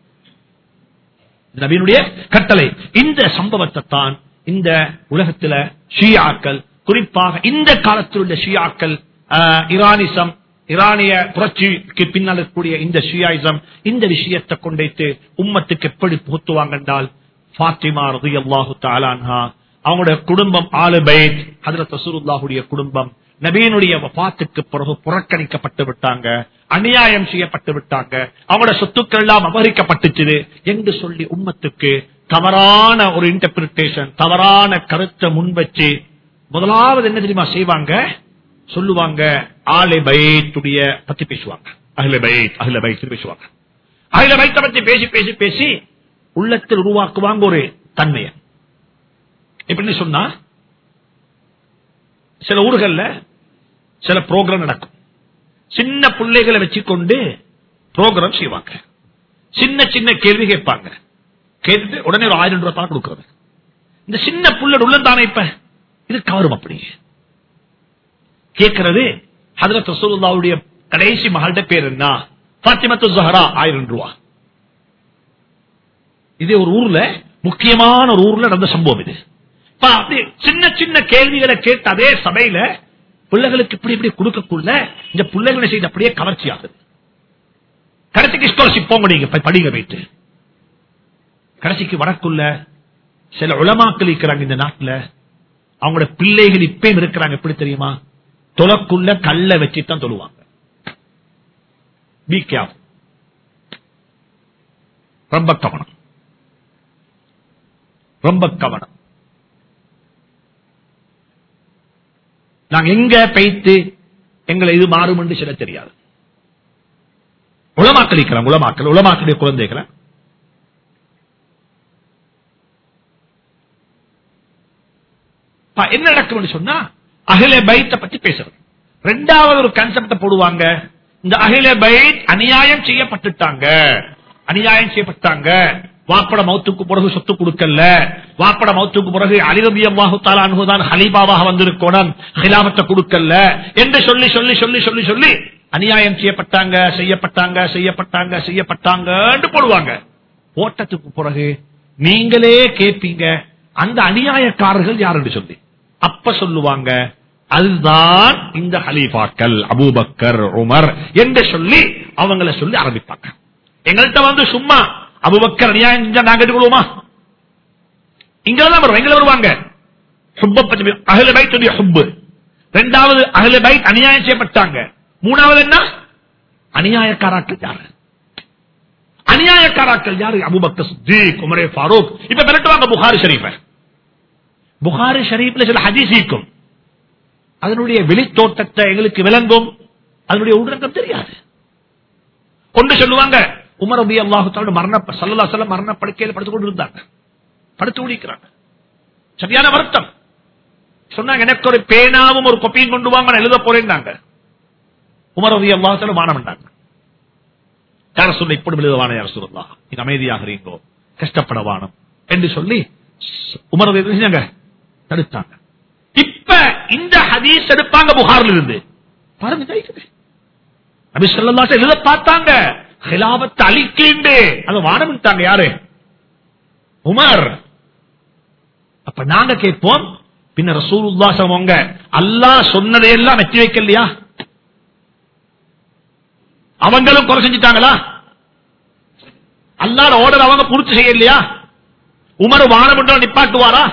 நபியினுடைய கட்டளை. இந்த சம்பவத்தை தான் இந்த உலகத்தில் ஷியாக்கள், குறிப்பாக இந்த காலத்தில் உள்ள ஷியாக்கள், ஈரானிசம், ஈரானிய புரட்சிக்கு பின்னால் இருக்கக்கூடிய இந்த ஷியாயிசம், இந்த விஷயத்தை கொண்டைத்து உம்மத்துக்கு எப்படி புகுத்துவாங்க என்றால், ஃபாத்திமா ரலியல்லாஹு தஆலா அன்ஹா அவங்களுடைய குடும்பம், ஆலு பைத், ஹஜ்ரத் ரசூலுல்லாஹுடைய குடும்பம் நபியினுடைய வஃபாத்துக்கு பிறகு புறக்கணிக்கப்பட்டு விட்டாங்க, அநியாயம் செய்யப்பட்டு விட்டாங்க, அவங்களோட சொத்துக்கள் எல்லாம் அபகரிக்கப்பட்டுச்சு என்று சொல்லி உம்மத்துக்கு தவறான ஒரு இன்டர்பிரிட்டேஷன், தவறான கருத்தை முன்வச்சு முதலாவது என்ன தெரியுமா செய்வாங்க, சொல்லுவாங்க ஆலே பைத்துடைய பத்தி பேசுவாங்க, அஹ்லே பைத் அஹ்லே பைத் பேசுவாங்க. அஹ்லே பைத்தை பத்தி பேசி பேசி பேசி உள்ளத்தில் உருவாக்குவாங்க ஒரு தன்மையை. எப்படின்னு சொன்னா, சில ஊர்கள்ல சில ப்ரோக்ராம் நடக்கும், சின்ன பிள்ளைகளை வச்சுக்கொண்டு ப்ரோக்ராம் செய்வாங்க, சின்ன சின்ன கேள்வி கேட்பாங்க, கேட்டு உடனே ஒரு ஆயிரம் ரூபாய் தான் கொடுக்கிறது. இந்த சின்ன புள்ள உள்ளந்தானே இப்ப இது கவரும். அப்படி கேட்கிறது. ஹஜ்ரத் ரசூலுல்லாஹுடைய கடைசி மகள்கிட்ட பேர் என்ன, ஃபாத்திமத்து ஸஹ்ரா, ஆயிரம் ரூபாய். இது ஒரு ஊர்ல, முக்கியமான ஒரு ஊர்ல நடந்த சம்பவம் இது. சின்ன சின்ன கேள்விகளை கேட்டு அதே சபையில பிள்ளைகளுக்கு இப்படி இப்படி கொடுக்கக்குள்ள இந்த பிள்ளைகளை செய்து அப்படியே கவர்ச்சி ஆகுது. கடைசிக்கு ஸ்காலர்ஷிப் போங்க, நீங்க படிங்க போயிட்டு. கடைசிக்கு வரக்குள்ள சில உலமாக்கள் இருக்கிறாங்க இந்த நாட்டில், அவங்களோட பிள்ளைகள் இப்பயும் இருக்கிறாங்க. எப்படி தெரியுமா, தொலைக்குள்ள கல்ல வச்சுதான் தொழுவாங்க. ரொம்ப கவனம், ரொம்ப கவனம். நாங்க எங்க பைத்து எங்களை இது மாறும் என்று சில தெரியாது. உலமாக்கள் இருக்கிறாங்க, உலமாக்கள் உலமாக்களுடைய குழந்தைகளை என்ன நடக்கும் சொன்னா, அஹ்லே பைத்தை பத்தி பேசுறது. ரெண்டாவது ஒரு கான்செப்ட் போடுவாங்க, இந்த அஹ்லே பைத் அநியாயம் செய்யப்பட்டுட்டாங்க, அநியாயம் செய்யப்பட்டாங்க, வாப்பட மௌத்துக்கு பிறகு சொத்து கொடுக்கல, வாப்பட மௌத்துக்கு பிறகு அலி ரலியல்லாஹு தஆலா அன்ஹு தான் ஹலீஃபாவாக வந்திருக்கணும், ஹிலாஃபத்தை கொடுக்கல என்று சொல்லி சொல்லி சொல்லி சொல்லி சொல்லி அநியாயம் செய்யப்பட்டாங்க செய்யப்பட்டாங்க செய்யப்பட்டாங்க செய்யப்பட்டாங்க என்று போடுவாங்க. ஓட்டத்துக்கு பிறகு நீங்களே கேட்பீங்க அந்த அநியாயக்காரர்கள் யார் என்று சொல்லி. அப்ப சொல்லுவாங்க அதுதான் இந்த ஹலீஃபாக்கள் அபூபக்கர் உமர் என்று சொல்லி அவங்கள சொல்லி ஆரம்பிப்பாங்க. எங்கள்கிட்ட வந்து சும்மா அபூபக்கர் அநியாயம் செஞ்சா நாங்க எடுத்துக்கொள்வோமா, இங்கதான் வரும், எங்களை வருவாங்க. அஹ்லே பைத்துடைய ஹுப். இரண்டாவது அஹ்லே பைத் அநியாயம் செய்யப்பட்டாங்க. மூணாவது என்ன, அநியாயக்காராக்கள் யாரு, அநியாயக்காராக்கள் யாரு, அபூபக்கர் சித்தீக், உமரே ஃபாரூக். இப்ப மிரட்டுவாங்க புகாரி ஷரீஃப. புகாரி ஷரீஃப்ல சில ஹதீஸ் இருக்கும், அதனுடைய வெளித்தோட்டத்தை எங்களுக்கு விளங்கும், அதனுடைய உள்ளடக்கம் தெரியாது. ஒன்று சொல்லுவாங்க, உமர் ரலியல்லாஹு தஆலா மரண ஸல்லல்லாஹு அலைஹி வஸல்லம் மரண படுக்கையில் படுத்துக் கொண்டு இருந்தாங்க, படுத்து குடிக்கிறாங்க. சரியான வருத்தம். சொன்னாங்க எனக்கு ஒரு பேனாவும் ஒரு கொப்பியும் கொண்டு வாங்க, எழுத போறேன்னாங்க. உமர் ரலியல்லாஹு தஆலா வானம் பண்ணாங்க. யார சொல்ல இப்படி எழுதுவான, யார சொல்லலாம் நீங்க அமைதியாக இருங்கோ, கஷ்டப்பட வானம் என்று சொல்லி உமர் ரலியல்லாஹு தடுத்தாங்க. இப்ப இந்த ஹதீஸ் எடுப்பாங்க புகாரில் இருந்து, பாருங்க நபி ஸல்லல்லாஹு அலைஹி வஸல்லம் எழுத பார்த்தாங்க, ஹிலாபத்தை அழிக்கின்றே அதை வானமிட்டாங்க. யாரு, உமர். அப்ப நாங்க கேட்போம், பின்ன ரசூலுல்லாஹ் அவங்க அல்லாஹ் சொன்னதையெல்லாம் வெற்றி வைக்கலையா? அவங்களும் குறை செஞ்சிட்டாங்களா? அல்லாஹ்வோட ஆர்டர் அவங்க பூர்த்தி செய்யலையா? உமர் வானம் நிப்பாட்டுவாரா?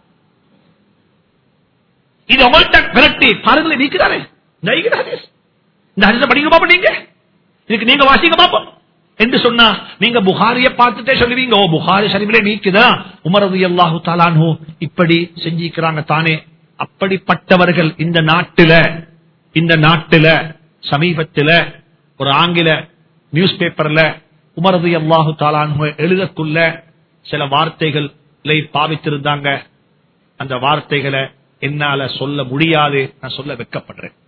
இது உங்கள்கிட்ட விரட்டி பாருங்களேன், நீக்கிறாரே இந்த ஹதீஸை படிக்க பாப்போம், நீங்க இதுக்கு நீங்க வாசிங்க பாப்போம் என்று சொன்னா நீங்க புகாரிய பார்த்துட்டே சொல்லுவீங்க, ஓ புகாரி ஷரீஃபிலே நீக்குதா உமர் ரலியல்லாஹு தஆலா அன்ஹு இப்படி செஞ்சிக்கிறாங்க தானே. அப்படிப்பட்டவர்கள் இந்த நாட்டில இந்த நாட்டில சமீபத்தில் ஒரு ஆங்கில நியூஸ் பேப்பர்ல உமர் ரலியல்லாஹு தஆலா அன்ஹு எழுதக்குள்ள சில வார்த்தைகளை பாவித்திருந்தாங்க. அந்த வார்த்தைகளை என்னால சொல்ல முடியாது, நான் சொல்ல வெட்கப்படுறேன்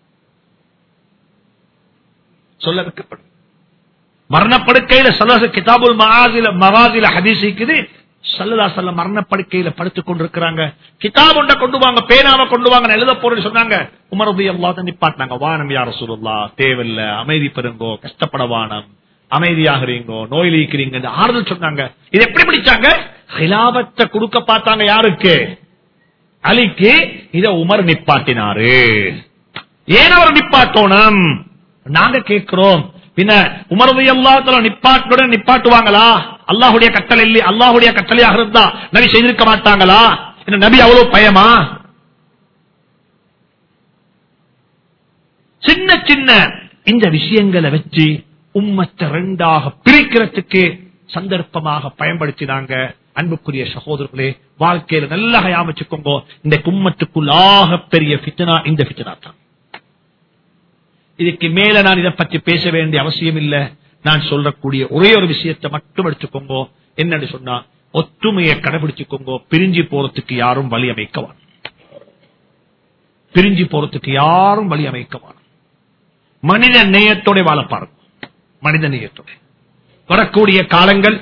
சொல்ல வெட்கப்படுறேன் மரணப்படுக்கையில சல்லல்லாஹு கிதாபுல் மகாசில மகாசில ஹதீஸ் இருக்குது. ஸல்லல்லாஹு அலைஹி வஸல்லம் மரணப்படுக்கையில படுத்துக் கொண்டிருக்கிறாங்க. கிதாப் ஒன்றை கொண்டு வாங்க, பேனாவை கொண்டு வாங்க, எழுத போறேன்னு சொன்னாங்க. உமர் ரலியல்லாஹு அன்ஹு நிப்பாட்டினாங்க. வானம் யா ரசூலுல்லாஹ், தேவையில்லை, அமைதி பெறுங்கோ, கஷ்டப்பட வானம், அமைதியாகிறீங்கோ, நோயில் இருக்கிறீங்க ஆறுதல் சொன்னாங்க. இது எப்படி பிடிச்சாங்க? ஹிலாபத்தை கொடுக்க பார்த்தாங்க. யாருக்கு? அலிக்கு. இத உமர் நிப்பாட்டினாரு. ஏன் அவர் நிப்பாட்டோனும்? நாங்க கேட்கிறோம், பின்ன உமர் ரலியல்லாஹு தஆலா நிப்பாட்டுடன் நிப்பாட்டுவாங்களா? அல்லாஹ்வுடைய கட்டளை இல்லை, அல்லாஹ்வுடைய கட்டளையாக இருந்தா நபி செய்திருக்க மாட்டாங்களா? என்ன நபி அவ்வளவு பயமா? சின்ன சின்ன இந்த விஷயங்களை வச்சு உம்மத்தை ரெண்டாக பிரிக்கிறதுக்கு சந்தர்ப்பமாக பயன்படுத்தினாங்க. அன்புக்குரிய சகோதரர்களே, வாழ்க்கையில நல்லா யாமிச்சுக்கோங்க, இந்த கும்மத்துக்குள்ளாக பெரிய ஃபித்னா இந்த ஃபித்னா தான். இதுக்கு மேல நான் இதை பற்றி பேச வேண்டிய அவசியம் இல்லை. நான் சொல்லக்கூடிய ஒரே ஒரு விஷயத்தை மட்டும் எடுத்துக்கோங்க. என்னன்னு சொன்னா, ஒற்றுமையை கடைபிடிச்சுக்கோங்க. பிரிஞ்சு போறதுக்கு யாரும் வழி அமைக்கவான். பிரிஞ்சு போறதுக்கு யாரும் வழி அமைக்கவான். மனித நேயத்தோட வாழ பாருங்க. மனித நேயத்தோட வரக்கூடிய காலங்கள்,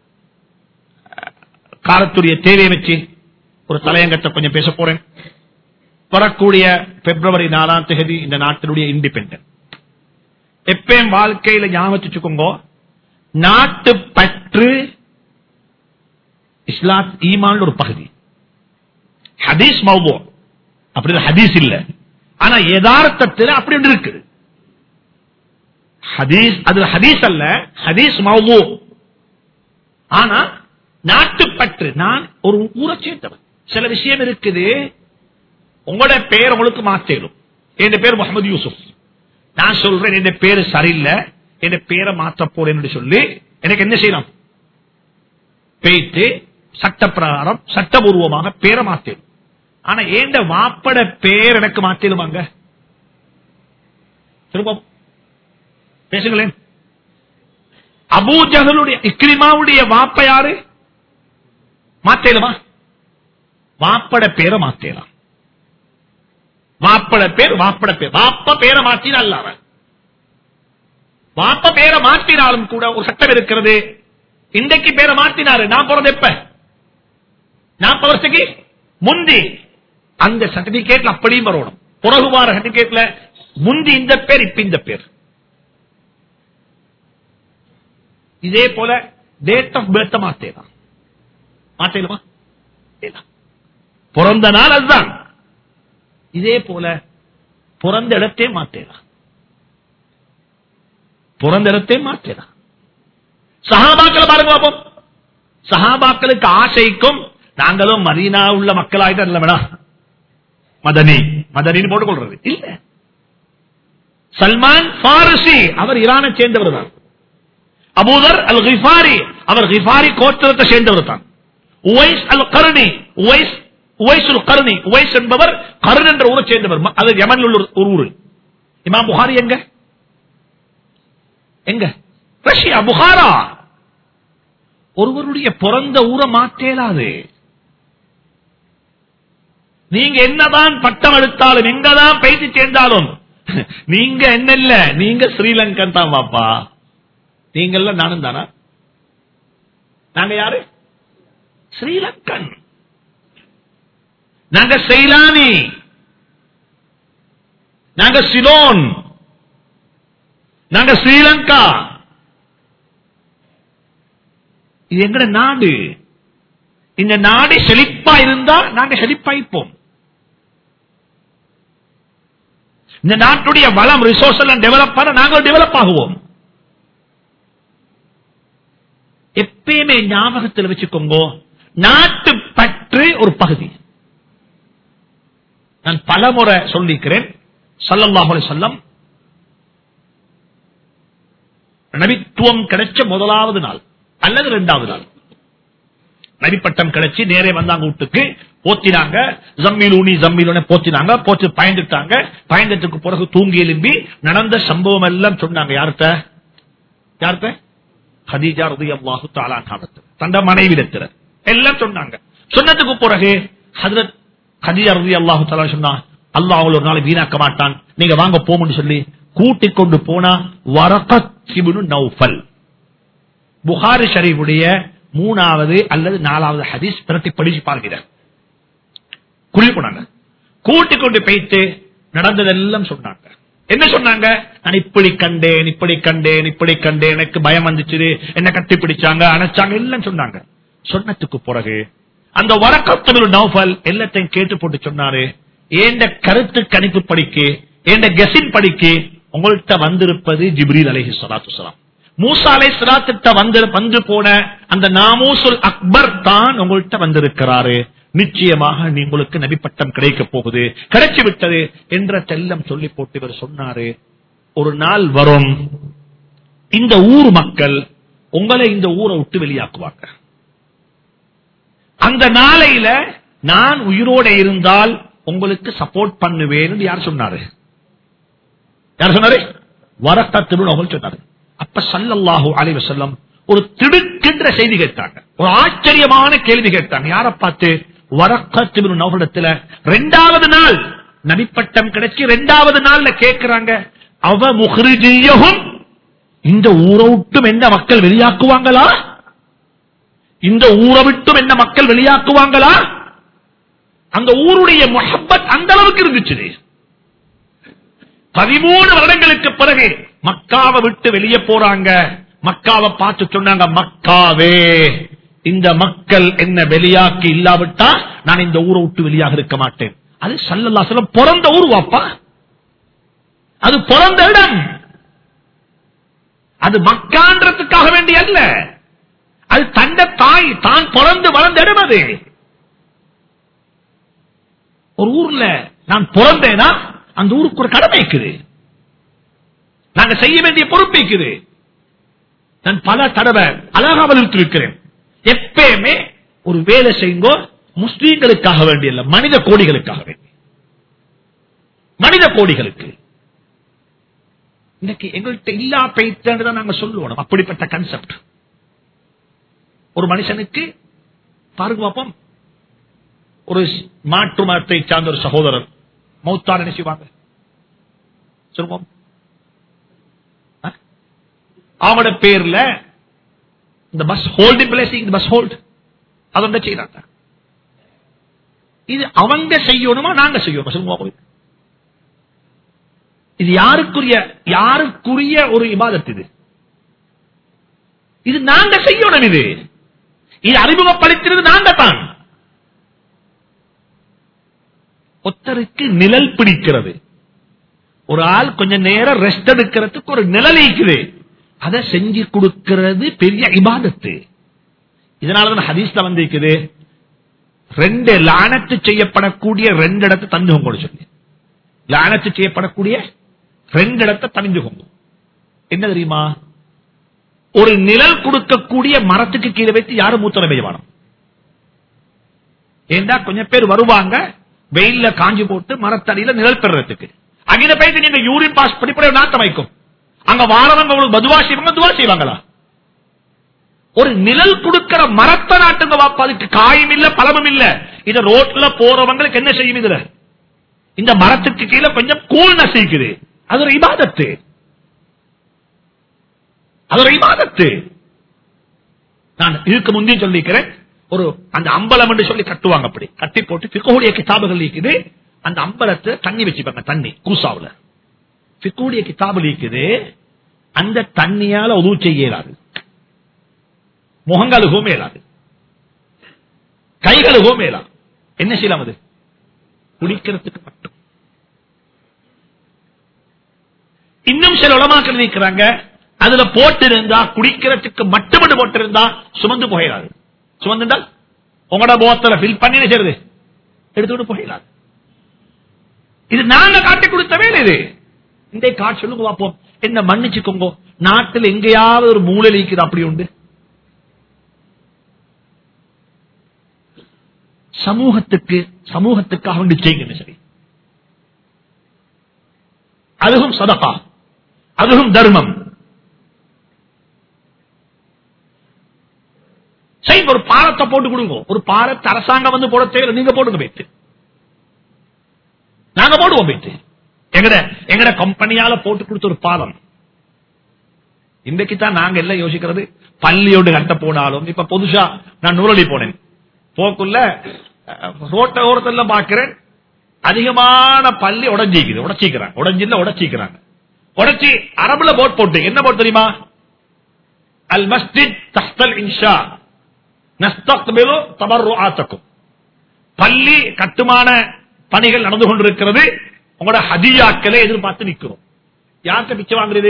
காலத்துடைய தேவையை வச்சு ஒரு தலையங்கத்தை கொஞ்சம் பேச போறேன். வரக்கூடிய பிப்ரவரி நாலாம் தேதி இந்த நாட்டினுடைய இண்டிபெண்டன்ட். எப்பயும் வாழ்க்கையில ஞாபகம், நாட்டு பற்று இஸ்லாம் ஈமான் ஒரு பகுதி. ஹதீஸ் மௌது அப்படி ஹதீஸ் இல்ல, ஆனா யதார்த்தத்தில் அப்படி ஒன்று இருக்குது. ஹதீஸ் அது ஹதீஸ் அல்ல, ஹதீஸ் மௌது. ஆனா நாட்டுப்பற்று, நான் ஒரு ஊரை சேர்ந்தவன். சில விஷயம் இருக்குது, உங்களோட பேர் உங்களுக்கு மாற்றலும். என் பேர் முகமது யூசுப், நான் சொல்றேன் என் பேரு சரியில்லை, என் பேரை மாற்ற போறேன் சொல்லி எனக்கு என்ன செய்யலாம்? பேய்த்து சட்ட பிரகாரம் சட்டபூர்வமாக பேரை மாற்றலும். ஆனா ஏண்ட வாப்பட பேர் எனக்கு மாற்றலுமாங்க? திரும்ப பேசுங்களேன். அபூ ஜஹலுடைய இக்ரிமாவுடைய வாப்ப யாரு? மாற்றலுமா? வாப்பட பேரை மாற்றலாம். வாப்பட பேர் வாப்பட பேர் வாப்ப பேரை மாற்றினா அல்ல, வாப்ப பேரை மாற்றினாலும் கூட ஒரு சட்டம் இருக்கிறது. இன்றைக்கு பேரை மாற்றினாரு, நான் போறது எப்ப? நாற்பது வருஷத்துக்கு முந்தி அந்த சர்டிபிகேட்ல அப்படியும் வரணும். பிறகு வார சர்டிபிகேட்ல முந்தி இந்த பேர், இப்ப இந்த பேர். இதே போல டேட் ஆஃப் பர்த் மாத்தேதான். மாத்தேலுமா? பிறந்த நாள் அதுதான். இதே போல பிறந்த இடத்தே மாற்றலாம். பிறந்த இடத்தே மாற்றலாம். சஹாபாக்களை பாருங்க பாப்போம். சஹாபாக்களுக்கு ஆசைக்கும் நாங்களும் மதீனா உள்ள மக்களாயிட்ட இல்ல, மதனி மதனின்னு போட்டுக் கொள்றது இல்ல. சல்மான் பாரசி அவர் ஈரானை சேர்ந்தவர் தான். அபூதர் அல் கிஃபாரி அவர் கிஃபாரி கோத்திரத்தை சேர்ந்தவர் தான். உவைஸ் அல் கர்னி உவைஸ் உவைசுல் கர்னி உவைஸ் என்பவர் கர்ன் என்ற ஊரை சேர்ந்தவர். அது யமனில் உள்ள ஒரு ஊர். இமாம் புகாரி எங்க? எங்க? Russia, Bukhara. ஒருவருடைய பிறந்த ஊரை மாற்றேலாது. நீங்க என்னதான் பட்டம் எடுத்தாலும், எங்கதான் பேசி சேர்ந்தாலும், நீங்க என்ன இல்ல, நீங்க ஸ்ரீலங்கன் தான் பாப்பா. நீங்க நானும் தானா? நாங்க யாரு? ஸ்ரீலங்கன். நாங்க செய்லானி, நாங்க சிலோன், நாங்க ஸ்ரீலங்கா. இது எங்கட நாடு. இந்த நாடு செழிப்பா இருந்தா நாங்க செழிப்பாய்ப்போம். இந்த நாட்டுடைய வளம் ரிசோர்ஸ் எல்லாம் டெவலப் பண்ண நாங்கள் டெவலப் ஆகுவோம். எப்பயுமே ஞாபகத்தில் வச்சுக்கோங்க, நாட்டு பற்று ஒரு பகுதி. நான் பலமுறை சொல்லிக்கிறேன், ஸல்லல்லாஹு அலைஹி வஸல்லம் நபித்துவம் கிடைச்ச முதலாவது நாள் அல்லது இரண்டாவது நாள் நபிப்பட்டம் கிடைச்சி நேரே வந்தாங்க வீட்டுக்கு, போத்தினாங்க, ஜம்மிலூனி ஜம்மிலூனி போத்தினாங்க, போச்சு பயந்துட்டாங்க. பயந்ததுக்கு பிறகு தூங்கி எழும்பி நடந்த சம்பவம் எல்லாம் சொன்னாங்க. யார்கிட்ட? யார்கிட்ட? ஹதீஜா ரலியல்லாஹு தஆலா அன்ஹா தந்த மனைவியிடத்தில் எல்லாம் சொன்னாங்க. சொன்னதுக்கு பிறகு ஹஜ்ரத் ஹதீஜா ரலியல்லாஹு தஆலா சொன்னா, அல்லாஹ் அவளை ஒரு நாள் வீணாக்க மாட்டான், நீங்க வாங்க போமுன்னு சொல்லி கூட்டிக் கொண்டு போனா வரகத் இப்னு நௌஃபல். புகாரி ஷரீஃபுடைய மூணாவது அல்லது நாலாவது ஹதீஸ் பிரட்டி படிச்சு பார்க்கிறார். குறி போனாங்க, கூட்டிக் கொண்டு போயிட்டு நடந்ததெல்லாம் சொன்னாங்க. என்ன சொன்னாங்க? நான் இப்படி கண்டேன், இப்படி கண்டேன், இப்படி கண்டேன், எனக்கு பயம் வந்துச்சு, என்ன கட்டி பிடிச்சாங்க, அணைச்சாங்க, எல்லாம் சொன்னாங்க. சொன்னதுக்கு பிறகு அந்த வரகத் இப்னு நௌஃபல் எல்லாத்தையும் கேட்டு போட்டு சொன்னாரு, ஏண்ட கருத்து கணிப்பு படிக்க, ஏண்ட கெஸின் படிக்க உங்கள்கிட்ட வந்திருப்பது ஜிப்ரீல் அலைஹிஸ்ஸலாத்து வஸ்ஸலாம். மூசா அலைஹிஸ்ஸலாத்து வந்து வந்து போன அந்த நாமூசுல் அக்பர் தான் உங்கள்கிட்ட வந்திருக்கிறாரு. நிச்சயமாக உங்களுக்கு நபி பட்டம் கிடைக்க போகுது, கிடைச்சு விட்டது என்ற செல்லம் சொல்லி போட்டு இவர் சொன்னாரு, ஒரு நாள் வரும் இந்த ஊர் மக்கள் உங்களை இந்த ஊரை விட்டு வெளியாக்குவாங்க. அந்த நாளையில நான் உயிரோட இருந்தால் உங்களுக்கு சப்போர்ட் பண்ணுவேன். யார் சொன்னாரு? யார் சொன்னாரு? வரகத் இப்னு நௌஃபல் சொன்னாரு. அப்ப ஸல்லல்லாஹு அலைஹி வஸல்லம் ஒரு திடுக்கின்ற செய்தி கேட்டாங்க, ஒரு ஆச்சரியமான கேள்வி கேட்டாங்க. யாரை பார்த்து? வரகத் இப்னு நௌஃபலிடத்துல இரண்டாவது நாள் நபிப்பட்டம் கிடைச்சி இரண்டாவது நாள்ல கேட்கிறாங்க, அவ முஹ்ரிஜியஹும், இந்த ஊரை விட்டும் என்ன மக்கள் வெளியாக்குவாங்களா? இந்த ஊரை விட்டும் என்ன மக்கள் வெளியாக்குவாங்களா? அந்த ஊருடைய முஹப்பத் அந்த அளவுக்கு இருந்துச்சு. பதிமூணு வருடங்களுக்கு பிறகு மக்காவை விட்டு வெளியே போறாங்க. மக்காவை பார்த்து சொன்னாங்க, மக்காவே, இந்த மக்கள் என்ன வெளியாக்கி இல்லாவிட்டா நான் இந்த ஊரை விட்டு வெளியாக இருக்க மாட்டேன். அது ஸல்லல்லாஹு அலைஹி வஸல்லம் பிறந்த ஊர் வாப்பா, அது பிறந்த இடம். அது மக்கான்றதுக்காக வேண்டிய அல்ல, அது தந்த தாய் தான் பிறந்து வளர்ந்த இடம். அது ஒரு ஊர்ல நான் பிறந்தேனா அந்த ஊருக்கு ஒரு கடமை இருக்குது, நாங்க செய்ய வேண்டிய பொறுப்பு இருக்குது. நான் பல தடவை அழகாக இருக்கிறேன், எப்பயுமே ஒரு வேலை செய்யுங்கோ முஸ்லீம்களுக்காக வேண்டிய இல்ல, மனித கோடிகளுக்காக வேண்டி, மனித கோடிகளுக்கு. இன்னைக்கு எங்கள்கிட்ட இல்லா பைத்தான் நாங்க சொல்லுவோம், அப்படிப்பட்ட கன்செப்ட். ஒரு மனுஷனுக்கு பாருங்க பாப்போம், ஒரு மாற்று மதத்தை சார்ந்த ஒரு சகோதரர் மௌத்தார் என்ன செய்வாங்க சொல்லுவோம், அவனோட பேர்ல இந்த bus holding placing, bus hold அதை செய்யறாங்க. இது அவங்க செய்யணுமா நாங்க செய்யணுமா சொல்லுவோம்? இது யாருக்குரிய யாருக்குரிய ஒரு இபாதத்? இது இது நாங்க செய்யணும். இது இது அறிமுகப்படுத்துறது நாங்க தான். ஒருத்தருக்கு நிழல் பிடிக்கிறது, ஒரு ஆள் கொஞ்ச நேரம் ரெஸ்ட் எடுக்கிறதுக்கு ஒரு நிழல் இருக்குது, அதை செஞ்சு கொடுக்கிறது பெரிய இபாதத்து. இதனாலதான் ஹதீஸ்ல வந்து இருக்குது, ரெண்டு லானத்து செய்யப்படக்கூடிய ரெண்டு இடத்தை தந்துகோங்க சொல்லி, லானத்து செய்யப்படக்கூடிய ரெண்டு இடத்தை தந்துகோங்க. என்ன தெரியுமா? ஒரு நிழல் கொடுக்கக்கூடிய மரத்துக்கு கீழே வைத்து யாரும் மூத்தர பெய்யவானம். ஏண்டா கொஞ்சம் பேர் வருவாங்க வெயில்ல காஞ்சி போட்டு மரத்தடியில நிழல் பெறறதுக்கு, அங்கே போயிட்டு நீங்க யூரின் பாஸ் படிப்பட நாட்டம் வைக்கும், அங்க வாரவங்க உங்களுக்கு பதுவா செய்வாங்க, துவா செய்வாங்களா? ஒரு நிழல் கொடுக்கிற மரத்தை நாட்டுங்க வாப்பா, அதுக்கு காயும் இல்ல பழமும் இல்ல. இத ரோட்ல போறவங்களுக்கு என்ன செய்யும்? இதுல இந்த மரத்துக்கு கீழே கொஞ்சம் கூல்னஸ் இருக்குது, அது ஒரு இபாதத்து, அது ஒரு இபாதத்து. நான் இதுக்கு முந்தைய சொல்லிக்கிறேன், ஒரு அந்த அம்பலம் என்று சொல்லி கட்டுவாங்க, அப்படி கட்டி போட்டு பிக்குடைய கிதாபுகள் இருக்குது, அந்த அம்பலத்தை தண்ணி வச்சுப்பாங்க, தண்ணி கூசாவுல பிக்குடைய கிதாபுகள் இருக்குது, அந்த தண்ணியால உதவு செய்ய இயலாது, முகங்களுக்கும் இயலாது. கைகளுக்கோ மேலா என்ன செய்யலாம்? அது குடிக்கிறதுக்கு மட்டும். இன்னும் சில உலமாக்கள் இருக்கிறாங்க, அதுல போட்டு இருந்தா குடிக்கிறதுக்கு மட்டும் போட்டு இருந்தா சுமந்து போயிடாது. சுமந்துண்டா உங்களோட போத்தல ஃபில் பண்ணி செய்யறது எடுத்துட்டு போயிடாது. இது நாங்க காட்டி கொடுத்த வேலை. இது இந்த காட்சி சொல்லுங்க பார்ப்போம். என்ன மன்னிச்சுக்கோங்க, நாட்டில் எங்கேயாவது ஒரு மூலை இருக்குது அப்படி உண்டு? சமூகத்துக்கு சமூகத்துக்காக வேண்டி செய்யுங்க. சரி, அதுவும் சதகா, அதுவும் தர்மம் செய்யுங்க. ஒரு பாலத்தை போட்டு கொடுங்க. ஒரு பாலத்தை அரசாங்கம் வந்து போட தேவை, நீங்க போடுங்க. போயிட்டு நாங்க போடுவோம். போயிட்டு எங்கட எங்கட கம்பெனியால போட்டு கொடுத்த ஒரு பாலம். இன்றைக்கு தான் நாங்க எல்லாம் யோசிக்கிறது பள்ளியோடு கட்ட போனாலும். இப்ப புதுசா நான் நூறடி போனேன், போக்குள்ள ரோட்ட ஓரத்தில் பாக்கிறேன் அதிகமான பள்ளி உடஞ்சிக்குது. உடச்சிக்கிறாங்க, உடஞ்சில உடச்சிக்கிறாங்க. உடச்சி அரபுல போட் போட்டு என்ன போட் தெரியுமா? அல் மஸ்ஜித் தஹ்தல் இன்ஷா நஸ்தக்பிலு தபர்ருஆத்தக்கும். பள்ளி கட்டுமான பணிகள் நடந்து கொண்டிருக்கிறது, உங்களோட ஹதியாக்களை எதிர்பார்த்து நிற்கிறோம். யார்கிட்ட பிச்சை வாங்குறது?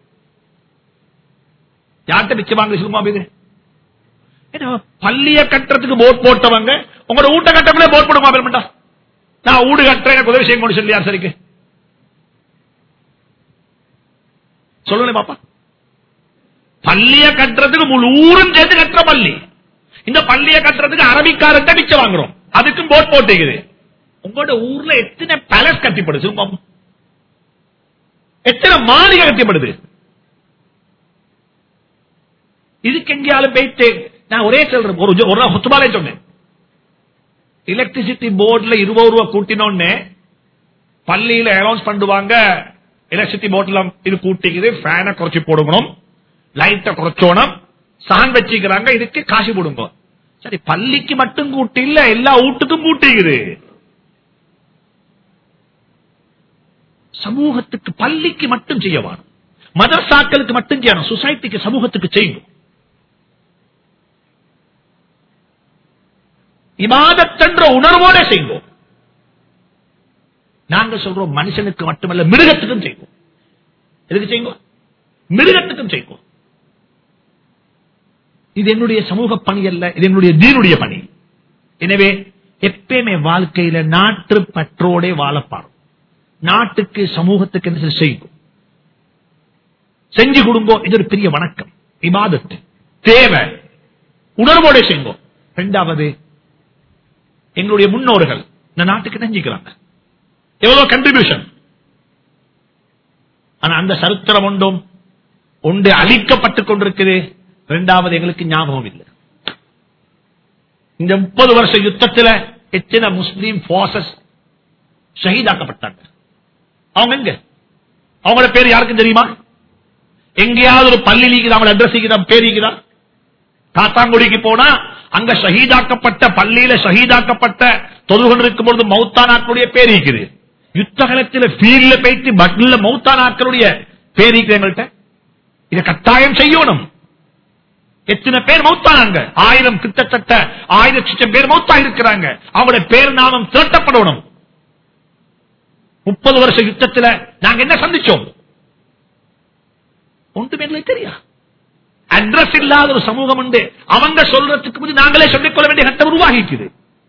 யார்கிட்ட பிச்சை வாங்குறது? சொல்லுமா? பள்ளிய கட்டுறதுக்கு போட் போட்டவங்க உங்களோட ஊட்ட கட்டக்குள்ளே போட் போடுமா? நான் ஊடு கட்டுறேன், எனக்கு உதவி செய்ய சொல்லி யார் சரிக்கு சொல்லுங்க பாப்பா. பள்ளிய கட்டுறதுக்கு முழு ஊரும் சேர்த்து கட்டுற பள்ளி. இந்த பள்ளிய கட்டுறதுக்கு அரபிக்காரட்ட பிச்சை வாங்குறோம், அதுக்கும் போட் போட்டுக்குது. உங்களோட ஊர்ல எத்தனை பேலஸ் கட்டிப்படுது? எத்தனை மாளிகை கட்டிப்படுது? இதுக்கு எங்கேயாலும் போயிட்டு நான் ஒரே சொல்றேன், ஒரு ஹுத்பாலே சொன்னேன், எலக்ட்ரிசிட்டி போர்டுல இருபது ரூபாய் கூட்டினோன்னு பள்ளியில அனௌன்ஸ் பண்ணுவாங்க, எலக்ட்ரிசிட்டி போர்டுல இது கூட்டிக்குது, ஃபேனை குறைச்சி போடணும், லைட்டை குறைச்சோணும், சான் வச்சுக்கிறாங்க, இதுக்கு காசு போடுங்க. சரி, பள்ளிக்கு மட்டும் கூட்டி இல்ல, எல்லா வீட்டுக்கும் கூட்டிக்குது. சமூகத்துக்கு பள்ளிக்கு மட்டும் செய்யவான், மதரசாக்களுக்கு மட்டும் செய்யணும், சொசைட்டிக்கு சமூகத்துக்கு செய்யும். இபாதத்தென்ற உணர்வோட செய்வோம். நாங்க சொல்றோம் மனுஷனுக்கு மட்டுமல்ல மிருகத்துக்கும் செய்வோம். எதுக்கு செய்வோம்? மிருகத்துக்கும் செய்வோம். இது என்னுடைய சமூக பணி அல்ல, இது என்னுடைய தீனுடைய பணி. எனவே எப்பயுமே வாழ்க்கையில நாட்டு பற்றோட வாழப்பாரும். நாட்டுக்கு சமூகத்துக்கு என்ன செய்யும் செஞ்சு கொடுங்கோ. இது ஒரு பெரிய வணக்கம், இபாதத்து தேவை, உணர்வோட செய்வோம். இரண்டாவது, எங்களுடைய முன்னோர்கள் இந்த நாட்டுக்கு நெஞ்சிக்கிறாங்க, எவ்வளவு கண்ட்ரிபியூஷன். ஆனா அந்த சரித்திரம் ஒன்றும் ஒன்று அழிக்கப்பட்டுக் கொண்டிருக்குது. இரண்டாவது, எங்களுக்கு ஞாபகம் இல்லை. இந்த முப்பது வருஷ யுத்தத்தில் எத்தனை முஸ்லீம் போர்சஸ் ஷஹீதாக்கப்பட்டாங்க. அவங்க எங்க? அவங்களோட பேர் யாருக்கும் தெரியுமா? எங்கேயாவது ஒரு பள்ளி நீக்குதா, அவங்களோட அட்ரஸ் பேர் நீக்குதா? காத்தாங்குடிக்கு போனா அங்க ஷஹீதாக்கப்பட்ட பள்ளியில ஷஹீதாக்கப்பட்ட தொழுகொண்டு இருக்கும் பொழுது மௌத்தானாக்களுடைய பேர் இருக்குது. யுத்த காலத்தில் ஃபீல்ட்ல போயிட்டு பட்ல மௌத்தானாக்களுடைய பேர் இருக்குது எங்கள்கிட்ட. இதை கட்டாயம் செய்யணும். எத்தனை பேர் மௌத்தானாங்க? ஆயிரம், கிட்டத்தட்ட ஆயிரம் லட்சம் பேர் மௌத்தா இருக்கிறாங்க. அவங்களுடைய பேர் நாமம் திரட்டப்படணும். முப்பது வருஷ யுத்தத்தில் நாங்க என்ன சந்திச்சோம்? ஒன்றுமே தெரியா. அட்ரஸ் இல்லாத ஒரு சமூகம் உண்டு. அவங்க சொல்றதுக்கு முந்தைய நாங்களே சொல்லிக்கொள்ள வேண்டிய கட்டம் உருவாகிக்குது.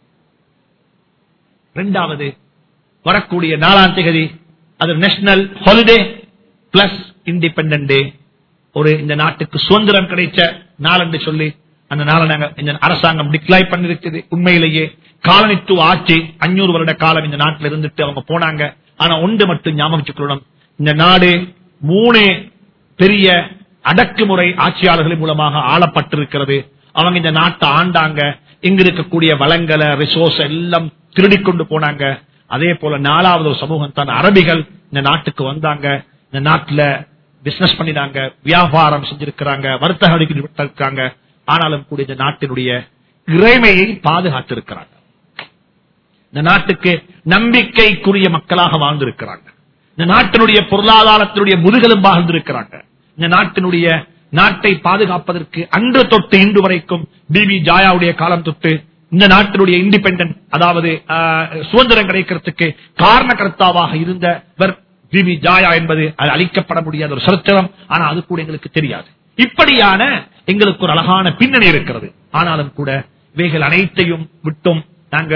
இரண்டாவது, வரக்கூடிய நாலாம் தேதி அது national holiday plus independent day. ஒரு இந்த நாட்டுக்கு சுதந்திரம் கிடைச்ச நாள் என்று சொல்லி அந்த நாளை நாங்க இந்த அரசாங்கம் டிக்ளைர் பண்ணிருக்குது. உண்மையிலேயே காலனித்துவ ஆட்சி அஞ்சூறு வருட காலம் இந்த நாட்டில் இருந்துட்டு அவங்க போனாங்க. ஆனா ஒன்று மட்டும் ஞாபகம் வச்சுக்கொள்ளணும், இந்த நாடு மூணு பெரிய அடக்குமுறை ஆட்சியாளர்களின் மூலமாக ஆளப்பட்டிருக்கிறது. அவங்க இந்த நாட்டை ஆண்டாங்க. இங்க இருக்கக்கூடிய வளங்களை, ரிசோர்ஸ் எல்லாம் திருடிக் கொண்டு போனாங்க. அதே போல நாலாவது ஒரு சமூகம் தான் அரபிகள் இந்த நாட்டுக்கு வந்தாங்க. இந்த நாட்டுல பிசினஸ் பண்ணினாங்க, வியாபாரம் செஞ்சிருக்கிறாங்க, வர்த்தகம். ஆனாலும் கூட இந்த நாட்டினுடைய இறைமையை பாதுகாத்திருக்கிறாங்க. இந்த நாட்டுக்கு நம்பிக்கைக்குரிய மக்களாக வாழ்ந்திருக்கிறாங்க. இந்த நாட்டினுடைய பொருளாதாரத்தினுடைய முதுகெலும்பாக வாழ்ந்திருக்கிறாங்க. இந்த நாட்டினுடைய நாட்டை பாதுகாப்பதற்கு அன்று தொட்டு இன்று வரைக்கும் பிபி ஜாயாவுடைய காலம் தொட்டு இந்த நாட்டினுடைய இண்டிபெண்டன்ட் அதாவது சுதந்திரம் கிடைக்கிறதுக்கு காரணகர்த்தாவாக இருந்தவர் பிபி ஜாயா என்பது அது அழிக்கப்பட முடியாத ஒரு சரித்திரம். ஆனா அது கூட எங்களுக்கு தெரியாது. இப்படியான எங்களுக்கு ஒரு அழகான பின்னணி இருக்கிறது. ஆனாலும் கூட இவைகள் அனைத்தையும் விட்டும் நாங்க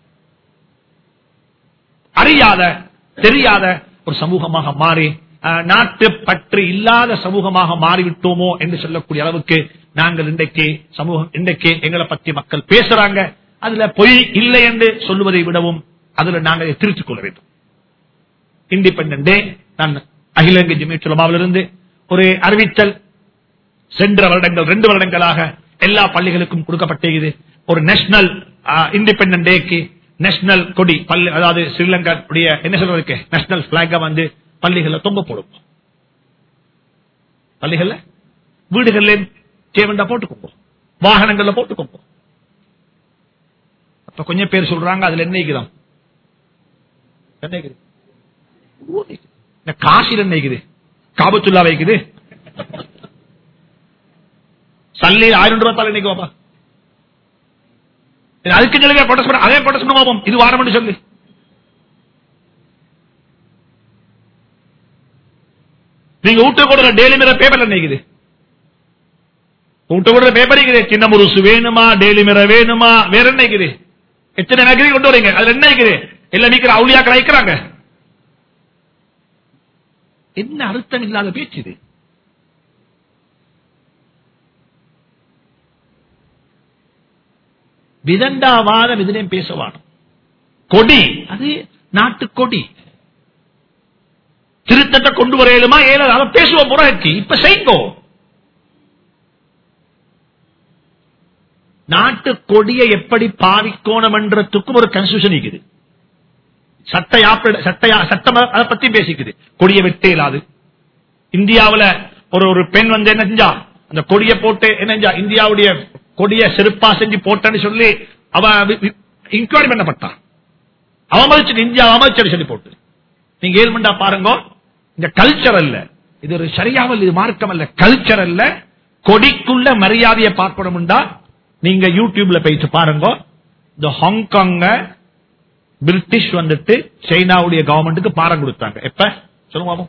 அறியாத தெரியாத ஒரு சமூகமாக மாறி நாட்டு பற்று இல்லாத சமூகமாக மாறிவிட்டோமோ என்று சொல்லக்கூடிய அளவுக்கு நாங்கள் இன்றைக்கு சமூகம் இன்றைக்கு எங்களை பற்றி மக்கள் பேசுறாங்க. அதுல பொய் இல்லை என்று சொல்லுவதை விடவும் அதுல நாங்கள் திருத்திக் கொள்ள வேண்டும். இண்டிபெண்டன்ட் டே நான் அகில இலங்கை ஜமீயத் உலமாவிலிருந்து ஒரு அறிவித்தல் சென்ற வருடங்கள் ரெண்டு வருடங்களாக எல்லா பள்ளிகளுக்கும் கொடுக்கப்பட்டது. ஒரு நேஷனல் இண்டிபெண்டன்ட் டேக்கு நேஷனல் கொடி பள்ளி அதாவது ஸ்ரீலங்கா என்ன சொல்றதுக்கு நேஷனல் பிளாக வந்து பள்ளிகளில் தொங்க போடுவோம். பள்ளிகள்ல வீடுகள்ல தேவண்டா போட்டுக்கோங்க, வாகனங்கள்ல போட்டுக்கோங்க. அப்ப கொஞ்சம் பேர் சொல்றாங்க அதுல என்ன இருக்குதான் காசில் என்ன இருக்குது காபத்துல்லா வைக்குது சல்லி ஆயிரம் ரூபாய் தலை நினைக்குவாப்பா அதுக்கு சொல்லுங்க போட்ட அதே போட்ட சொல்லுவோம் இது வாரம் சொல்லு. நீங்க வீட்டு கொடுற டெய்லி மிரர் பேப்பர் நினைக்குது வீட்டு கொடுற பேப்பர் இருக்குது சின்ன முருசு வேணுமா டெய்லி மிரர் வேணுமா வேற என்ன இருக்குது எத்தனை நகரி கொண்டு வரீங்க அதுல என்ன இருக்குது எல்லாம் நீக்கிற அவுளியாக்கள் வைக்கிறாங்க. என்ன அர்த்தம் இல்லாத பேச்சு இது. விதண்டாவாதம் இதனையும் பேசவான கொடி அது நாட்டு கொடி திருத்தத்தை கொண்டு வரையிலுமா ஏழு அதை பேசுவோம் புறக்கி இப்ப செய்கோ. நாட்டு கொடியை எப்படி பாவிக்கோணும் என்றதுக்கும் ஒரு கன்ஸ்டிடியூஷன் இருக்குது. சட்டம் அதை பத்தி பேசிக்குது. கொடியை வெட்டே இல்லாது இந்தியாவில் ஒரு ஒரு பெண் வந்து என்ன செஞ்சா அந்த கொடியை போட்டு என்ன செஞ்சா இந்தியாவுடைய கொடிய செருப்பா செஞ்சு போட்டன்னு சொல்லி அவ இன்குவரி பண்ணப்பட்டான். அவமதிச்சு இந்தியா அவமதிச்சு சொல்லி போட்டு நீங்க ஏழ்மண்டா பாருங்க. இந்த கல்ச்சர் அல்ல இது ஒரு சரியாவல் இது மார்க்கம் அல்ல கல்ச்சர் அல்ல. கொடிக்குள்ள மரியாதையை பார்க்கணும்டா நீங்க யூடியூப்ல போயிட்டு பாருங்க. இந்த ஹாங்காங்க பிரிட்டிஷ் வந்துட்டு சைனாவுடைய கவர்மெண்ட்டுக்கு பாரம் கொடுத்தாங்க. எப்ப சொல்லுங்க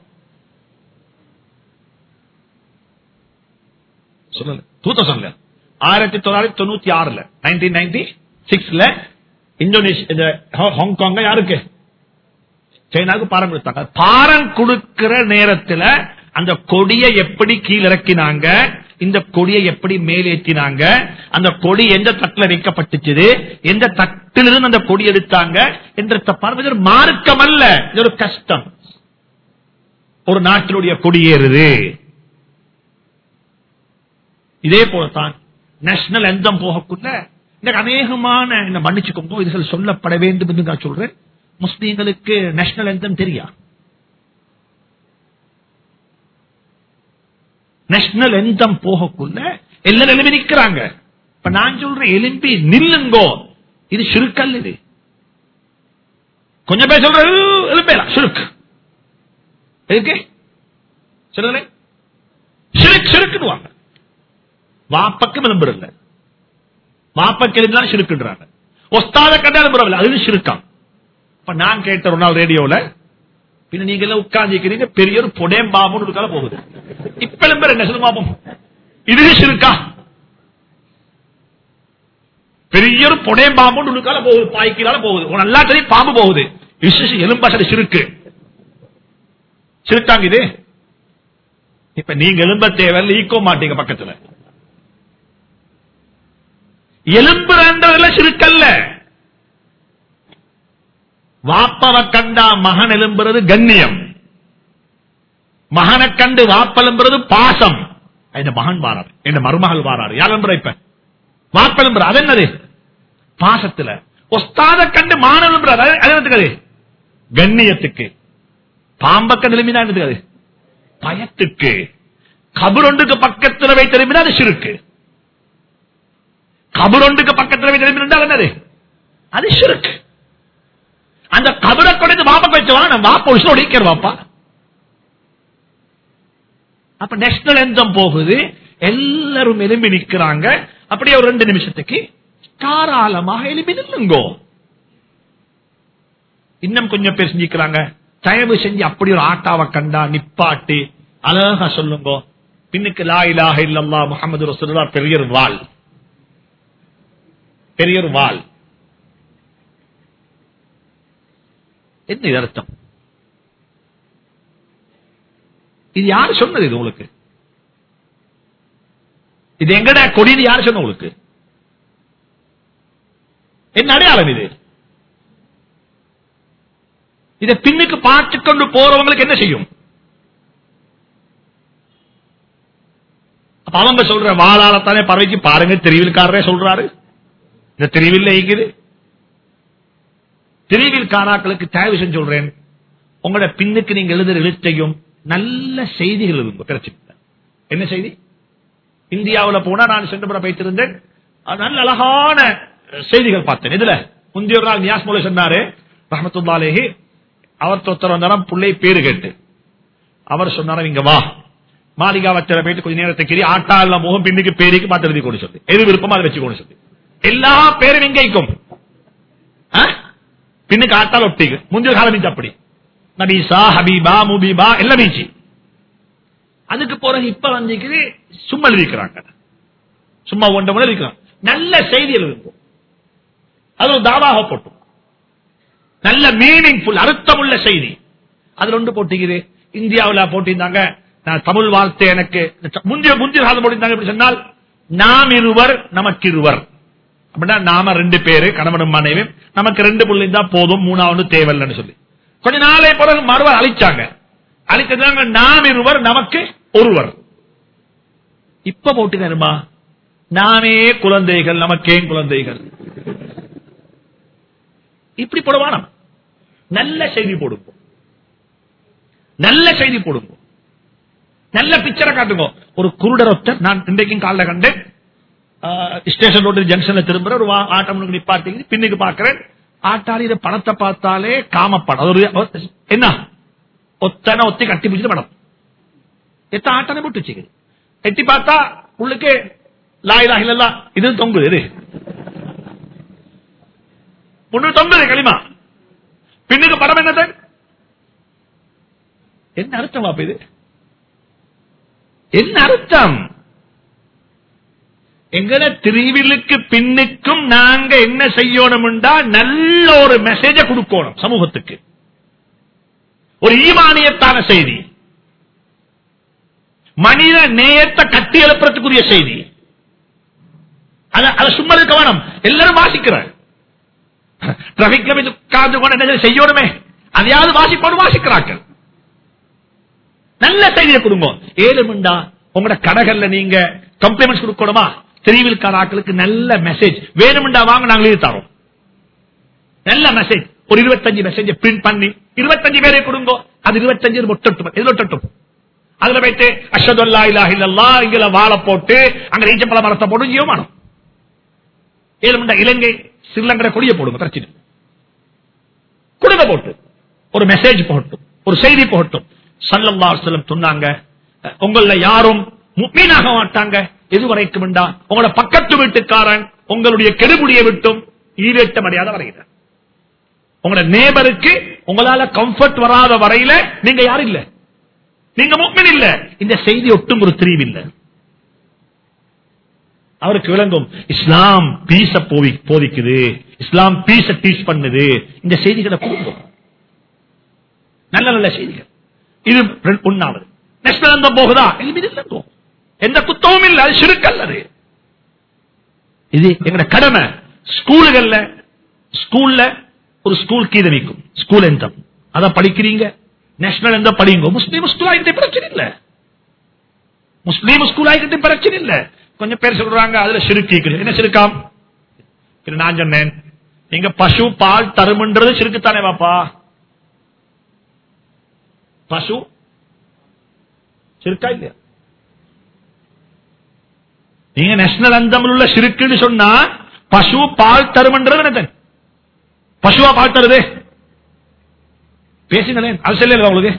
சொல்லல தூத்த சொல்ல ஆயிரத்தி தொள்ளாயிரத்தி தொண்ணூத்தி ஆறுல நைன்டீன் நைன்டி சிக்ஸ்ல இந்தோனேஷியா ஹாங்காங்க யாருக்கு சைனாவுக்கு பாரம் கொடுத்தாங்க. பாரம் கொடுக்கிற நேரத்தில் அந்த கொடியை எப்படி கீழிறக்கினாங்க இந்த கொடியை எப்படி மேலேற்றினாங்க அந்த கொடி எந்த தட்டில் வைக்கப்பட்டுச்சு எந்த தட்டிலிருந்து அந்த கொடி எடுத்தாங்க என்ற பார்வை மார்க்கம் அல்ல இது ஒரு கஷ்டம். ஒரு நாட்டினுடைய கொடியேறுது. இதே போலத்தான் நேஷனல் எந்தம் போகக்குள்ள இந்த அநேகமான என்ன மன்னிச்சுக்கோங்க இதுகள் சொல்லப்பட வேண்டும் என்று நான் சொல்றேன். முஸ்லீம்களுக்கு நேஷனல் எந்தம் தெரியா நேஷனல் எந்தம் போகக்குள்ள எல்லாரும் எழுப்பி நிற்கிறாங்க. இப்ப நான் சொல்றேன் எழுப்பி நில்லுங்கோ இது ஷிர்க் இது. கொஞ்சம் பேர் சொல்ற எழுப்பலாம் ஷிர்க் எதுக்கு சொல்லல ஷிர்க் ஷிர்க்குவாங்க. வாப்பக்கு விளம்பரம் இல்ல வாப்பக்கு எழுதினாலும் ஷிர்க்குன்றாங்க. ஒஸ்தாத கண்டா விளம்பரம் அது ஷிர்காம். இப்ப நான் கேட்ட ஒரு நாள் ரேடியோல பின்ன நீங்க எல்லாம் உட்கார்ந்து பெரிய ஒரு பொடேம் பாபுன்னு போகுது. இப்ப என்ன சொல்லுங்க பாப்போம் இது ஷிர்கா பெரிய ஒரு பொடேம் பாம்புன்னு போகுது பாய்க்கால போகுது நல்லா தெரியும் பாம்பு போகுது எலும்பு ஷிர்கு ஷிர்காங்க இது. இப்ப நீங்க எலும்ப தேவையில்லை ஈக்கோ மாட்டீங்க பக்கத்துல எலும்புறன்றதுல ஷிர்கல்ல. வாப்பவ கண்டா மகன் எலும்புறது கண்ணியம் மகனை கண்டு வாப்பெலும்புறது பாசம். இந்த மகன் வாராரு என் மருமகள் வாராரு யார் எலும்புற இப்ப வாப்பெலும்புற அது என்னது பாசத்துல. ஒஸ்தாத கண்டு மகன் எலும்புறாரு அது என்னது கண்ணியத்துக்கு. பாம்பக்க நிலைமைதான் என்னது பயத்துக்கு. கபுரொண்டுக்கு பக்கத்தில் வை திரும்பினா அது ஷிர்கு. கபுரொண்டுக்கு பக்கத்தில் வை திரும்பினா என்னது அது ஷிர்கு. அந்த கபரை கொண்டு வாப்ப வச்சவா நம்ம வாப்ப ஒழிக்கிற வாப்பா. அப்ப நேஷனல் எந்தம் போகுது எல்லாரும் எழும்பி நிற்கிறாங்க. அப்படியே ஒரு ரெண்டு நிமிஷத்துக்கு தாராளமாக எழுப்பி நில்லுங்கோ. இன்னும் கொஞ்சம் பேர் செஞ்சுக்கிறாங்க, தயவு செஞ்சு அப்படி ஒரு ஆட்டாவை கண்டா நிப்பாட்டி அழகா சொல்லுங்க, பின்னுக்கு லா இலாஹ இல்லல்லாஹ் முஹம்மது ரசூலுல்லாஹ் பெரிய ஒரு வாள், பெரிய ஒரு வாள். என்ன இது அர்த்தம்? இது யாரு சொன்னது? இது உங்களுக்கு இது எங்கட கொடின்னு யாரு சொன்ன? உங்களுக்கு என்ன அடையாளம் இது? இதை பின்னுக்கு பார்த்துக்கொண்டு போறவங்களுக்கு என்ன செய்யும்? அவங்க சொல்ற வாழாலத்தானே பறவைக்கு பாருங்க, தெரிவில்காரரே சொல்றாரு. இந்த தெரிவில் இருக்குது. தெரிவில் காராக்களுக்கு தயவு செஞ்சு சொல்றேன், உங்களோட பின்னுக்கு நீங்க எழுதுற எழுத்தையும் நல்ல செய்திகள் இருக்கும். கிடைச்சி என்ன செய்தி? இந்தியாவில் போனா நான் சென்று முறை வைத்திருந்தேன், நல்ல அழகான செய்திகள் பார்த்தேன். இதுல முந்தைய ஒரு நாள் நியாஸ் மோலே சொன்னாரு ரஹ்மத்துல்லாஹி அலைஹி, அவர் தொத்தர வந்தாராம் பிள்ளை பேரு கேட்டு. அவர் சொன்னாராம், இங்க வா மாளிகா வச்சர போயிட்டு கொஞ்ச நேரத்தை கிரி ஆட்டா எல்லாம் முகம் பின்னுக்கு பேருக்கு பார்த்து எழுதி கொண்டு சொல்லி, எது விருப்பமா அதை வச்சு கொண்டு சொல்லி, எல்லா பேரும் இங்கும் பின்னுக்கு ஆட்டால் ஒட்டிக்கு. முந்தைய காலம் மீச்சு அப்படி நபீசா ஹபீபா முபீபா எல்லாம் மீச்சு. அதுக்கு பிறகு இப்ப வந்து சும்மா எழுதிக்கிறாங்க, சும்மா ஒன்றை முறை இருக்கிறாங்க. நல்ல செய்திகள் இருக்கும், அது ஒரு தாவாக போட்டும், நல்ல மீனிங்ஃபுல் அர்த்தமுள்ள செய்தி அதுல ஒன்று போட்டிக்குது. இந்தியாவில் போட்டிருந்தாங்க, நான் தமிழ் வார்த்தை எனக்கு முந்தைய முந்தைய காலம் போட்டிருந்தாங்க. எப்படி சொன்னால், நாம் இருவர் நமக்கு இருவர் அப்படின்னா, நாம ரெண்டு பேரு கணவனும் மனைவி, நமக்கு ரெண்டு பிள்ளை தான் போதும், மூணாவது தேவையில்லைன்னு சொல்லி கொஞ்ச நாளை பிறகு மறுவர் அழிச்சாங்க. அழிச்சாங்க நாம் இருவர் நமக்கு ஒருவர். இப்ப போட்டுக்கணுமா, நாமே குழந்தைகள் நமக்கே குழந்தைகள். இப்படி போடுவான நல்ல செய்தி போடுங்க, நல்ல செய்தி போடுங்க, நல்ல பிக்சரை காட்டுங்க. ஒரு குருடர் ஒருத்தர் நான் இன்றைக்கும் காலைல கண்டேன், ஸ்டேஷன் ரோடு ஜங்ஷன்ல திரும்புற ஒரு ஆட்டம் நிப்பாட்டி பின்னுக்கு பாக்குறேன், ஆட்டாளியில பணத்தை பார்த்தாலே காமப்படம். அது ஒரு என்ன ஒத்தனை ஒத்தி கட்டி பிடிச்சிட்டு படம் எத்த ஆட்டனை போட்டு வச்சுக்க, எட்டி பார்த்தா உள்ளுக்கு லாயிலா இல்ல இது தொங்குது, இது முன்னூத்தி தொங்குது களிமா, பின்னுக்கு படம் என்னது? என்ன அர்த்தம் அப்ப இது? என்ன அர்த்தம்? எங்கட திருவிலுக்கு பின்னுக்கும் நாங்க என்ன செய்யணும்டா, நல்ல ஒரு மெசேஜ கொடுக்கணும் சமூகத்துக்கு, ஒரு ஈமானியத்தான செய்தி, மனித நேயத்தை கட்டி எழுப்புறதுக்குரிய செய்தி. அதை சும்மா இருக்க வேணும், எல்லாரும் வாசிக்கிறார். டிராபிக் செய்யணுமே, அதையாவது வாசிப்போடு வாசிக்கிறார்கள். நல்ல செய்தியை கொடுங்க. ஏழுமுண்டா உங்களோட கடைகள்ல நீங்க கம்ப்ளிமெண்ட்ஸ் கொடுக்கணுமா, தெரிவில்கார ஆட்களுக்கு நல்ல மெசேஜ் வேணும்டா வாங்க, நாங்கள் எழுதி தரோம். நல்ல மெசேஜ் ஒரு இருபத்தஞ்சு மெசேஜ் பிரிண்ட் பண்ணி இருபத்தஞ்சு பேரை கொடுங்க. அது இருபத்தஞ்சு ஒட்டட்டும். அதுல போயிட்டு அஷ்ஹது அல்லா இலாஹ இல்லல்லாஹ் இங்கல வாழ போட்டு அங்க ஈச்சப்பழ மரத்தை போட்டு ஜீவமானம். ஏழுமுண்டா இலங்கை ஸ்ரீலங்கா கொடிய போடுங்க, பிரச்சனை கொடுங்க, போட்டு ஒரு மெசேஜ் போகட்டும், ஒரு செய்தி போகட்டும். ஸல்லல்லாஹு அலைஹி வஸல்லம் சொன்னாங்க, உங்கள யாரும் முஃமினாக மாட்டாங்க எதுவரைக்கும் உங்களோட பக்கத்து வீட்டுக்காரன் உங்களுடைய கெடுபுடியை விட்டும் ஈரேற்றம் அடையாத வரையில, உங்களோட நேபருக்கு உங்களால கம்ஃபர்ட் வராத வரையில நீங்க யாரும் இல்ல, நீங்க முஃமின் இல்ல. இந்த செய்தி ஒட்டும் ஒரு திரிவு இல்ல. அவருக்கு விளங்கும் இஸ்லாம் பீஸ போதிக்குது, இஸ்லாம் பீஸ டீச் பண்ணுது. இந்த செய்திகளை கொடுக்கும், நல்ல நல்ல செய்திகள். இது ஒன்னாவது. நேஷனல் அந்த போகுதா, எந்த குத்தமும் இல்லை, அது ஷிர்க் அல்லது. இது எங்க கடமை. ஸ்கூலுகள்ல ஸ்கூல்ல ஒரு ஸ்கூல் கீதை வைக்கும், ஸ்கூல் எந்தம் அத படிக்கிறீங்க, நேஷனல் எந்த படிங்க. முஸ்லீம் ஸ்கூல் ஆகிட்டு பிரச்சனை இல்ல, முஸ்லீம் ஸ்கூல் ஆகிட்டு பிரச்சனை இல்ல. கொஞ்சம் பேர் சொல்றாங்க அதுல ஷிர்க் இருக்குது. என்ன ஷிர்காம்? நான் சொன்னேன், நீங்க பசு பால் தருமன்றது ஷிர்க்குத்தானே பாப்பா? பசு ஷிர்கா இல்லையா? நீங்க நேஷனல் அந்தமில் உள்ள ஷிர்க்குன்னு சொன்னா பசு பால் தருமன்றது என்ன? பசுவா பால் தருது? பேசுங்களேன், அது சொல்ல உங்களுக்கு.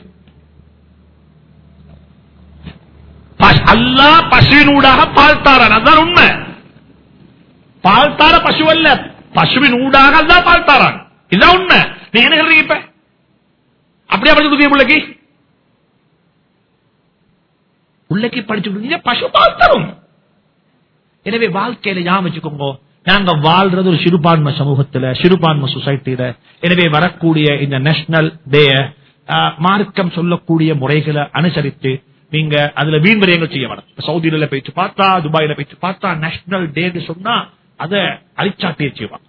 அல்லாஹ் பசுவினூடாக பால் தாரான், அதுதான் உண்மை. பால் தார பசு அல்ல, பசுவின் ஊடாக தான் பால் தாரான். இதுதான் உண்மை. நீங்க என்ன சொல்றீங்க? இப்ப அப்படியே படிச்சு கொடுத்தீங்க பிள்ளைக்கு, பிள்ளைக்கு படிச்சு கொடுத்தீங்க, பசு பால் தரும். எனவே வாழ்க்கையில ஞாபகம் வச்சுக்கோங்க, நாங்க வாழ்றது ஒரு சிறுபான்மை சமூகத்துல, சிறுபான்மை சொசைட்டியில. எனவே வரக்கூடிய இந்த நேஷனல் டே மார்க்கம் சொல்லக்கூடிய முறைகளை அனுசரித்து நீங்க அதுல வீண் விரயங்கள் செய்ய வேணும். சவுதியில போயிட்டு பார்த்தா, துபாயில போயிட்டு பார்த்தா நேஷனல் டே சொன்னா அதை அழிச்சாட்டிய செய்வாங்க.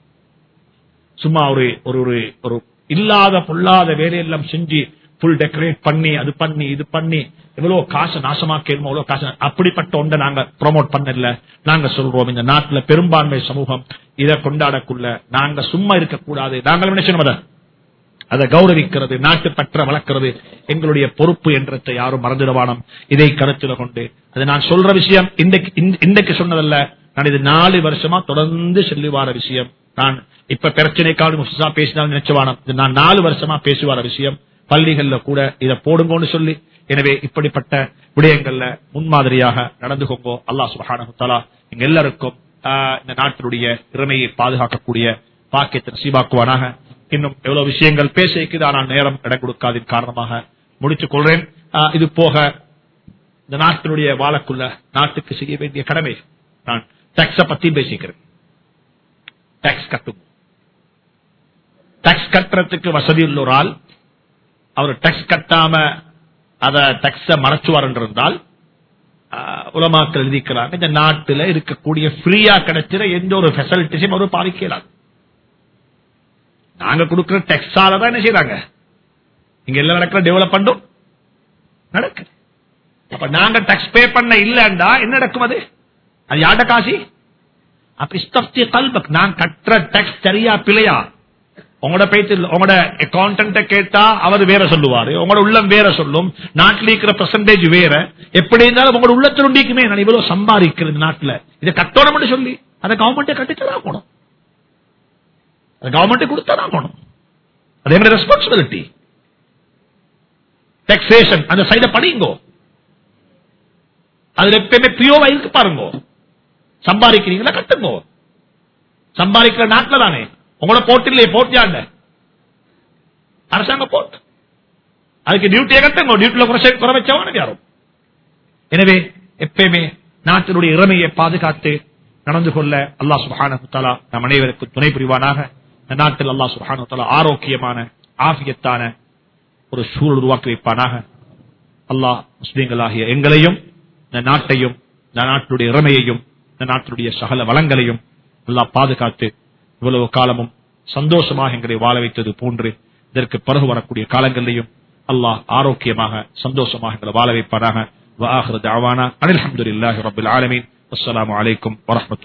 சும்மா ஒரு ஒரு ஒரு இல்லாத பொல்லாத வேலையெல்லாம் செஞ்சு புல் டெக்கரேட் பண்ணி அது பண்ணி இது பண்ணி எவ்வளவு காசு நாசமாக்கணுமோ அவ்வளவு காசு. அப்படிப்பட்ட ஒன்றை நாங்க ப்ரோமோட் பண்ணல. நாங்க சொல்றோம், இந்த நாட்டுல பெரும்பான்மை சமூகம் இதை கொண்டாடக்குள்ள நாங்க சும்மா இருக்கக்கூடாது. நாங்கள் என்ன செய்யணும், அதை அதை கௌரவிக்கிறது, நாட்டு பற்ற வளர்க்கிறது எங்களுடைய பொறுப்பு என்றதை யாரும் மறந்துடவானம். இதை கருத்தில் கொண்டு அது நான் சொல்ற விஷயம் இன்றைக்கு இன்றைக்கு சொன்னதல்ல, நான் இது நாலு வருஷமா தொடர்ந்து சொல்லி வார விஷயம். நான் இப்ப பிரச்சனைக்காக முஸ்தா பேசினாலும் நினைச்சவானம், இது நான் நாலு வருஷமா பேசுவார விஷயம். பள்ளிகள்ல கூட இதை போடுங்கன்னு சொல்லி. எனவே இப்படிப்பட்ட விடயங்கள்ல முன்மாதிரியாக நடந்துகோங்கோ. அல்லாஹ் சுப்ஹானஹு வ தஆலா எங்க எல்லாருக்கும் இந்த நாட்டினுடைய திறமையை பாதுகாக்கக்கூடிய பாக்கியத்தை நசீபாக்குவானாக. இன்னும் எவ்வளவு விஷயங்கள் பேச இருக்குது, ஆனால் நேரம் இடம் கொடுக்காதின் காரணமாக முடித்துக் கொள்றேன். இது போக இந்த நாட்டினுடைய வாழக்குள்ள நாட்டுக்கு செய்ய வேண்டிய கடமை, நான் டாக்ஸ பத்தி பேசிக்கிறேன். டாக்ஸ் கட்டும், டாக்ஸ் கட்டுறதுக்கு வசதி உள்ள ஒரு ஆள் அவர் டாக்ஸ் கட்டாம அத டாக்ஸ மறைச்சுவார் என்றிருந்தால் உலமாக்கள் எழுதிக்கிறாங்க, இந்த நாட்டில் இருக்கக்கூடிய ஃப்ரீயா கிடைக்கிற எந்த ஒரு பெசிலிட்டிஸையும் அவர் பாதிக்கிறார். நாங்க கொடுக்கிற டாக்ஸால தான் என்ன செய்யறாங்க, இங்க எல்லாம் நடக்கிற டெவலப்மெண்டும் நடக்குது. அப்ப நாங்க டாக்ஸ் பே பண்ண இல்லைண்டா என்ன நடக்கும்? அது அது யார்ட காசி? அப்ப இஸ்தப்தி கல்பக், நான் கட்டுற டாக்ஸ் சரியா பிழையா? உங்களோட பேச்சு உங்களோட அக்கௌண்டன்ட கேட்டா அவர் வேற சொல்லுவாரு, உங்களோட உள்ளம் வேற சொல்லும், நாட்டில் இருக்கிற பெர்சன்டேஜ் வேற. எப்படி இருந்தாலும் உங்களோட உள்ளத்தில் உண்டிக்குமே, நான் இவ்வளவு சம்பாதிக்கிறது நாட்டில், இதை கட்டணும் சொல்லி அதை கவர்மெண்ட் கட்டித்தான் போனோம், அதை கவர்மெண்ட் கொடுத்தான் போனோம். அது எங்க ரெஸ்பான்சிபிலிட்டி. டாக்ஸேஷன் அந்த சைட படிங்கோ, அதுல எப்பயுமே பியோவா இருக்கு பாருங்க. சம்பாதிக்கிறீங்களா கட்டுங்கோ, சம்பாதிக்கிற நாட்டில் தானே. உங்களோட போட்டு இல்லையே, போட்டியாண்ட அரசாங்க போட்டு அதுக்கு டியூட்டியை கட்டுங்க, டியூட்டில குறை வச்சவன யாரும். எனவே எப்பயுமே நாட்டினுடைய இறமையை பாதுகாத்து நடந்து கொள்ள அல்லாஹ் சுப்ஹானஹு வ தஆலா நம் அனைவருக்கும் துணை புரிவானாக. இந்த நாட்டில் அல்லாஹ் சுப்ஹானஹு வ தஆலா ஆரோக்கியமான ஆஃபியத்தான ஒரு சூழல் உருவாக்கி வைப்பானாக. அல்லாஹ் முஸ்லிம்களாகிய எங்களையும் இந்த நாட்டையும் இந்த நாட்டினுடைய இறமையையும் இந்த நாட்டினுடைய சகல வளங்களையும் அல்லாஹ் பாதுகாத்து இவ்வளவு காலமும் சந்தோஷமாக எங்களை வாழ வைத்தது போன்று இதற்கு பிறகு வரக்கூடிய காலங்களிலையும் அல்லாஹ் ஆரோக்கியமாக சந்தோஷமாக எங்களை வாழ வைப்பானாக. வஆகிரு தஅவானா அல்ஹம்துலில்லாஹி ரப்பில் ஆலமீன். அஸ்ஸலாமு அலைக்கும் வரஹ்மத்துல்லாஹி